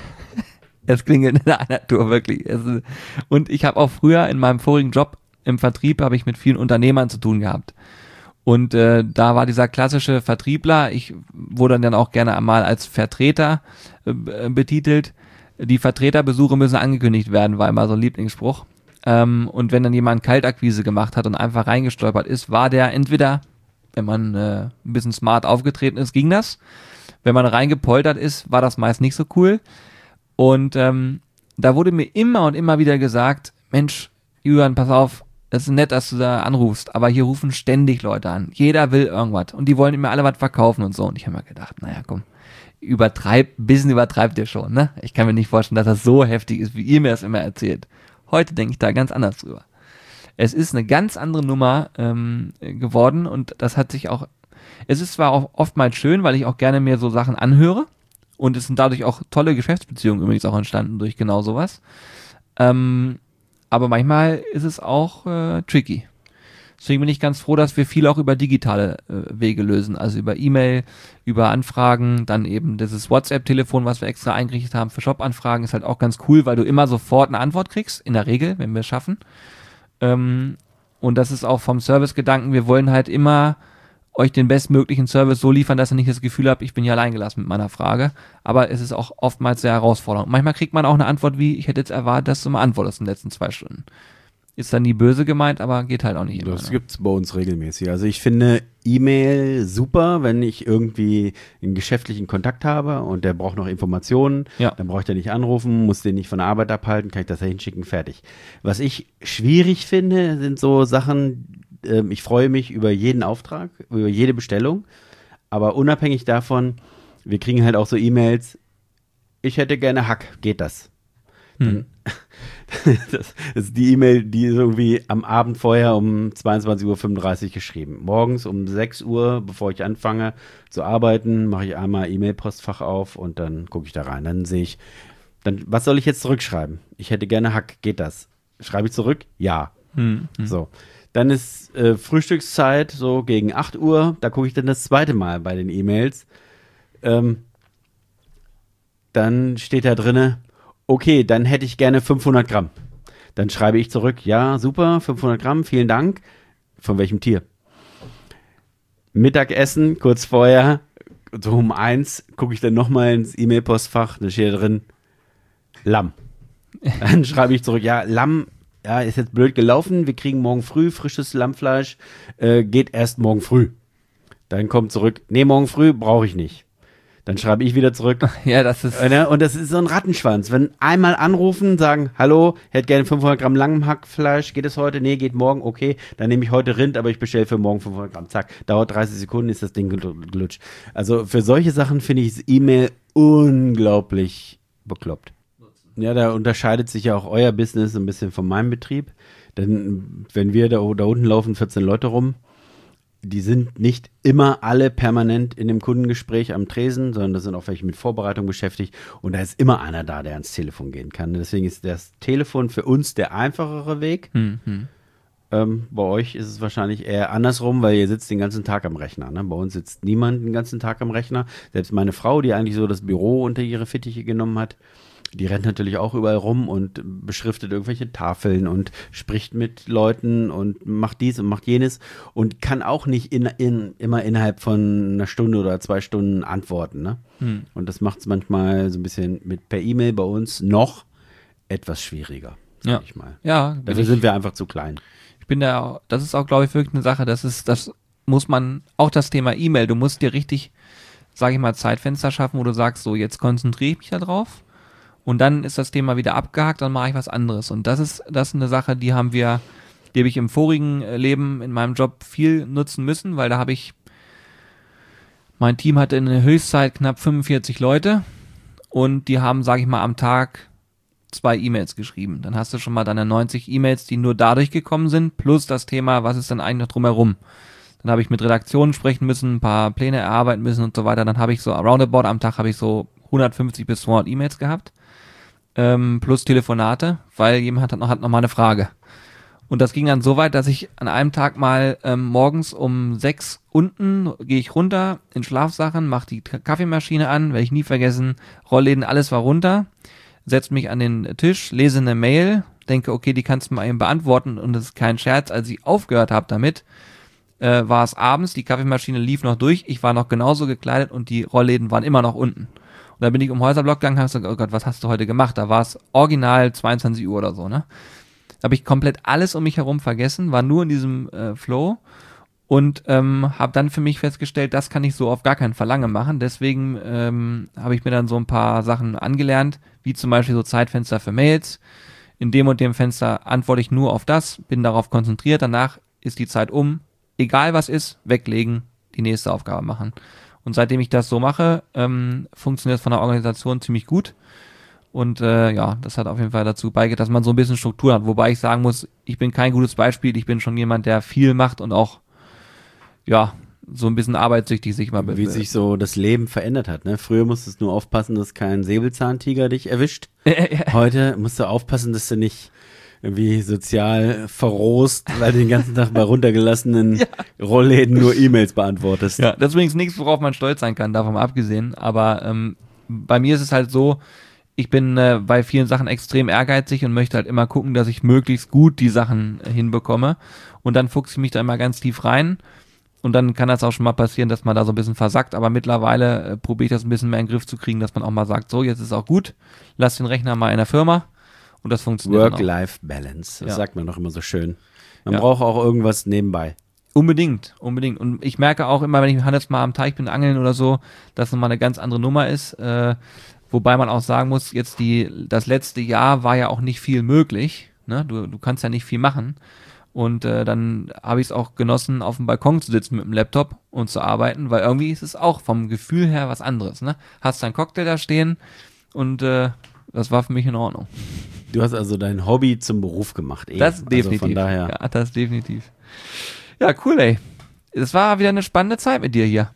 Es klingelt in einer Tour, wirklich. Es ist, und ich habe auch früher in meinem vorigen Job im Vertrieb, habe ich mit vielen Unternehmern zu tun gehabt. Und äh, da war dieser klassische Vertriebler, ich wurde dann auch gerne einmal als Vertreter äh, betitelt. Die Vertreterbesuche müssen angekündigt werden, war immer so ein Lieblingsspruch. Ähm, und wenn dann jemand Kaltakquise gemacht hat und einfach reingestolpert ist, war der entweder, wenn man äh, ein bisschen smart aufgetreten ist, ging das. Wenn man reingepoltert ist, war das meist nicht so cool. Und ähm, da wurde mir immer und immer wieder gesagt, Mensch, Julian, pass auf, das ist nett, dass du da anrufst, aber hier rufen ständig Leute an. Jeder will irgendwas und die wollen immer alle was verkaufen und so. Und ich habe mir gedacht, naja, komm, übertreib, ein bisschen übertreibt ihr schon, ne? Ich kann mir nicht vorstellen, dass das so heftig ist, wie ihr mir das immer erzählt. Heute denke ich da ganz anders drüber. Es ist eine ganz andere Nummer ähm, geworden und das hat sich auch, es ist zwar auch oftmals schön, weil ich auch gerne mir so Sachen anhöre, und es sind dadurch auch tolle Geschäftsbeziehungen übrigens auch entstanden durch genau sowas. Ähm, aber manchmal ist es auch äh, tricky. Deswegen bin ich ganz froh, dass wir viel auch über digitale äh, Wege lösen. Also über E-Mail, über Anfragen, dann eben dieses WhatsApp-Telefon, was wir extra eingerichtet haben für Shop-Anfragen, ist halt auch ganz cool, weil du immer sofort eine Antwort kriegst, in der Regel, wenn wir es schaffen. Ähm, und das ist auch vom Service-Gedanken, wir wollen halt immer euch den bestmöglichen Service so liefern, dass ihr nicht das Gefühl habt, ich bin hier allein gelassen mit meiner Frage. Aber es ist auch oftmals sehr herausfordernd. Manchmal kriegt man auch eine Antwort wie, ich hätte jetzt erwartet, dass du mal antwortest in den letzten zwei Stunden. Ist dann nie böse gemeint, aber geht halt auch nicht immer. Das ne? gibt's bei uns regelmäßig. Also ich finde E-Mail super, wenn ich irgendwie einen geschäftlichen Kontakt habe und der braucht noch Informationen, Ja. dann brauche ich den nicht anrufen, muss den nicht von der Arbeit abhalten, kann ich das da hinschicken, fertig. Was ich schwierig finde, sind so Sachen, ähm, ich freue mich über jeden Auftrag, über jede Bestellung, aber unabhängig davon, wir kriegen halt auch so E-Mails, ich hätte gerne Hack, geht das? Hm. Das ist die E-Mail, die ist irgendwie am Abend vorher um zweiundzwanzig Uhr fünfunddreißig geschrieben. Morgens um sechs Uhr, bevor ich anfange zu arbeiten, mache ich einmal E-Mail-Postfach auf und dann gucke ich da rein. Dann sehe ich, dann, was soll ich jetzt zurückschreiben? Ich hätte gerne Hack, geht das? Schreibe ich zurück? Ja. Hm. Hm. So. Dann ist äh, Frühstückszeit, so gegen acht Uhr, da gucke ich dann das zweite Mal bei den E-Mails. Ähm, dann steht da drinne, okay, dann hätte ich gerne fünfhundert Gramm. Dann schreibe ich zurück, ja, super, fünfhundert Gramm, vielen Dank. Von welchem Tier? Mittagessen, kurz vorher, so um eins, gucke ich dann nochmal ins E-Mail-Postfach, da steht da drin, Lamm. Dann schreibe ich zurück, ja, Lamm, ja, ist jetzt blöd gelaufen, wir kriegen morgen früh frisches Lammfleisch, äh, geht erst morgen früh. Dann kommt zurück, nee, morgen früh brauche ich nicht. Dann schreibe ich wieder zurück. Ja, das ist. Äh, ne? Und das ist so ein Rattenschwanz. Wenn einmal anrufen, sagen, hallo, hätte gerne fünfhundert Gramm Langhackfleisch, geht es heute? Nee, geht morgen, okay. Dann nehme ich heute Rind, aber ich bestelle für morgen fünfhundert Gramm. Zack, dauert dreißig Sekunden, ist das Ding gelutscht. Also für solche Sachen finde ich das E-Mail unglaublich bekloppt. Ja, da unterscheidet sich ja auch euer Business ein bisschen von meinem Betrieb. Denn wenn wir da, da unten laufen, vierzehn Leute rum, die sind nicht immer alle permanent in dem Kundengespräch am Tresen, sondern da sind auch welche mit Vorbereitung beschäftigt und da ist immer einer da, der ans Telefon gehen kann. Deswegen ist das Telefon für uns der einfachere Weg. Hm, hm. Ähm, bei euch ist es wahrscheinlich eher andersrum, weil ihr sitzt den ganzen Tag am Rechner. Ne? Bei uns sitzt niemand den ganzen Tag am Rechner. Selbst meine Frau, die eigentlich so das Büro unter ihre Fittiche genommen hat, die rennt natürlich auch überall rum und beschriftet irgendwelche Tafeln und spricht mit Leuten und macht dies und macht jenes und kann auch nicht in, in, immer innerhalb von einer Stunde oder zwei Stunden antworten. Ne? Hm. Und das macht es manchmal so ein bisschen mit per E-Mail bei uns noch etwas schwieriger, sag Ja. ich mal. Ja, bin Dafür ich, sind wir einfach zu klein. ich bin da, das ist auch, glaube ich, wirklich eine Sache, das ist, das muss man, auch das Thema E-Mail, du musst dir richtig, sage ich mal, Zeitfenster schaffen, wo du sagst, so, jetzt konzentriere ich mich da drauf. Und dann ist das Thema wieder abgehakt, dann mache ich was anderes. Und das ist, das ist eine Sache, die haben wir, die habe ich im vorigen Leben in meinem Job viel nutzen müssen, weil da habe ich, mein Team hatte in der Höchstzeit knapp fünfundvierzig Leute und die haben, sage ich mal, am Tag zwei E-Mails geschrieben. Dann hast du schon mal deine neunzig E-Mails, die nur dadurch gekommen sind, plus das Thema, was ist denn eigentlich noch drumherum. Dann habe ich mit Redaktionen sprechen müssen, ein paar Pläne erarbeiten müssen und so weiter. Dann habe ich so roundabout am Tag habe ich so hundertfünfzig bis zweihundert E-Mails gehabt. Ähm, plus Telefonate, weil jemand hat noch, hat noch mal eine Frage. Und das ging dann so weit, dass ich an einem Tag mal ähm, morgens um sechs unten gehe ich runter in Schlafsachen, mache die Kaffeemaschine an, werde ich nie vergessen, Rollläden, alles war runter, setze mich an den Tisch, lese eine Mail, denke, okay, die kannst du mal eben beantworten und das ist kein Scherz, als ich aufgehört habe damit, äh, war es abends, die Kaffeemaschine lief noch durch, ich war noch genauso gekleidet und die Rollläden waren immer noch unten. Und da bin ich um Häuserblock gegangen und habe gesagt, oh Gott, was hast du heute gemacht? Da war es original zweiundzwanzig Uhr oder so, ne? Da habe ich komplett alles um mich herum vergessen, war nur in diesem äh, Flow und ähm, habe dann für mich festgestellt, das kann ich so auf gar keinen Fall lange machen. Deswegen ähm, habe ich mir dann so ein paar Sachen angelernt, wie zum Beispiel so Zeitfenster für Mails. In dem und dem Fenster antworte ich nur auf das, bin darauf konzentriert, danach ist die Zeit um. Egal was ist, weglegen, die nächste Aufgabe machen. Und seitdem ich das so mache, ähm, funktioniert es von der Organisation ziemlich gut. Und äh, ja, das hat auf jeden Fall dazu beigetragen, dass man so ein bisschen Struktur hat. Wobei ich sagen muss, ich bin kein gutes Beispiel. Ich bin schon jemand, der viel macht und auch, ja, so ein bisschen arbeitssüchtig sich mal Wie bewegt. sich so das Leben verändert hat. Ne? Früher musstest du nur aufpassen, dass kein Säbelzahntiger dich erwischt. Heute musst du aufpassen, dass du nicht irgendwie sozial verrohst, weil du den ganzen Tag bei runtergelassenen ja. Rollläden nur E-Mails beantwortest. Ja, das ist übrigens nichts, worauf man stolz sein kann, davon mal abgesehen. Aber ähm, bei mir ist es halt so, ich bin äh, bei vielen Sachen extrem ehrgeizig und möchte halt immer gucken, dass ich möglichst gut die Sachen äh, hinbekomme. Und dann fuchse ich mich da immer ganz tief rein. Und dann kann das auch schon mal passieren, dass man da so ein bisschen versackt. Aber mittlerweile äh, probiere ich das ein bisschen mehr in den Griff zu kriegen, dass man auch mal sagt, so, jetzt ist auch gut, lass den Rechner mal in der Firma. Und das funktioniert dann auch. Work-Life-Balance, das Ja. sagt man doch immer so schön. Man Ja. braucht auch irgendwas nebenbei. Unbedingt, unbedingt. Und ich merke auch immer, wenn ich mit Hannes mal am Teich bin, angeln oder so, dass nochmal eine ganz andere Nummer ist. Äh, wobei man auch sagen muss, jetzt die, das letzte Jahr war ja auch nicht viel möglich. Ne? Du, du kannst ja nicht viel machen. Und äh, dann habe ich es auch genossen, auf dem Balkon zu sitzen mit dem Laptop und zu arbeiten, weil irgendwie ist es auch vom Gefühl her was anderes. Ne? Hast deinen Cocktail da stehen und äh, das war für mich in Ordnung. Du hast also dein Hobby zum Beruf gemacht. Eben. Das definitiv. Also von daher. Ja, das definitiv. Ja, cool, ey. Es war wieder eine spannende Zeit mit dir hier.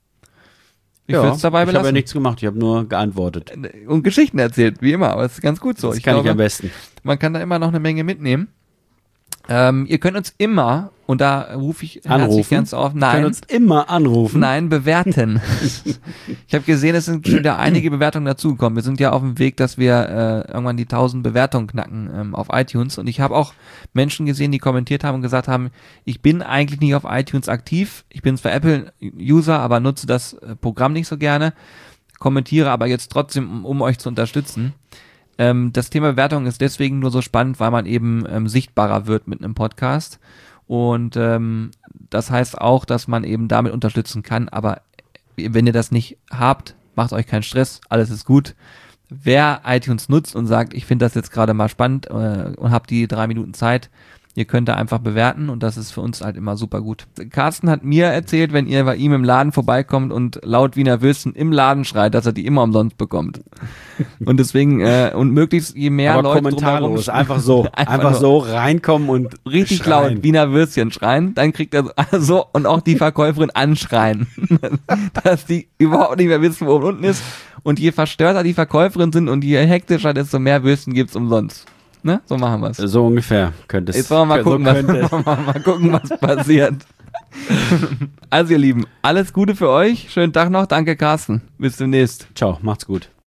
Ich Ja, würde es dabei ich habe ja belassen. nichts gemacht, ich habe nur geantwortet. Und Geschichten erzählt, wie immer, aber es ist ganz gut so. Das ich kann glaube, ich am besten. man kann da immer noch eine Menge mitnehmen. Ähm, ihr könnt uns immer, und da rufe ich herzlich Anrufen? ganz auf, Du kannst nein, uns immer anrufen. nein, bewerten. Ich habe gesehen, es sind schon wieder einige Bewertungen dazugekommen. Wir sind ja auf dem Weg, dass wir äh, irgendwann die tausend Bewertungen knacken ähm, auf iTunes. Und ich habe auch Menschen gesehen, die kommentiert haben und gesagt haben, ich bin eigentlich nicht auf iTunes aktiv. Ich bin zwar Apple-User, aber nutze das äh, Programm nicht so gerne. Kommentiere aber jetzt trotzdem, um, um euch zu unterstützen. Ähm, das Thema Bewertung ist deswegen nur so spannend, weil man eben ähm, sichtbarer wird mit einem Podcast. Und ähm, das heißt auch, dass man eben damit unterstützen kann. Aber wenn ihr das nicht habt, macht euch keinen Stress, alles ist gut. Wer iTunes nutzt und sagt, ich finde das jetzt gerade mal spannend äh, und habt die drei Minuten Zeit, ihr könnt da einfach bewerten und das ist für uns halt immer super gut. Carsten hat mir erzählt, wenn ihr bei ihm im Laden vorbeikommt und laut Wiener Würstchen im Laden schreit, dass er die immer umsonst bekommt. Und deswegen, äh, und möglichst je mehr Aber Leute kommentarlos, drumherum- einfach so. Einfach Einfach, nur. so reinkommen und richtig schreien. laut Wiener Würstchen schreien, dann kriegt er so, so und auch die Verkäuferin anschreien, dass die überhaupt nicht mehr wissen, wo oben und unten ist. Und je verstörter die Verkäuferin sind und je hektischer, desto mehr Würstchen gibt's umsonst. Ne? So machen wir's. So ungefähr könnte es. Jetzt wollen wir mal so gucken, was, könnte es. wollen wir mal gucken, was passiert. Also ihr Lieben, alles Gute für euch. Schönen Tag noch. Danke Carsten. Bis demnächst. Ciao, macht's gut.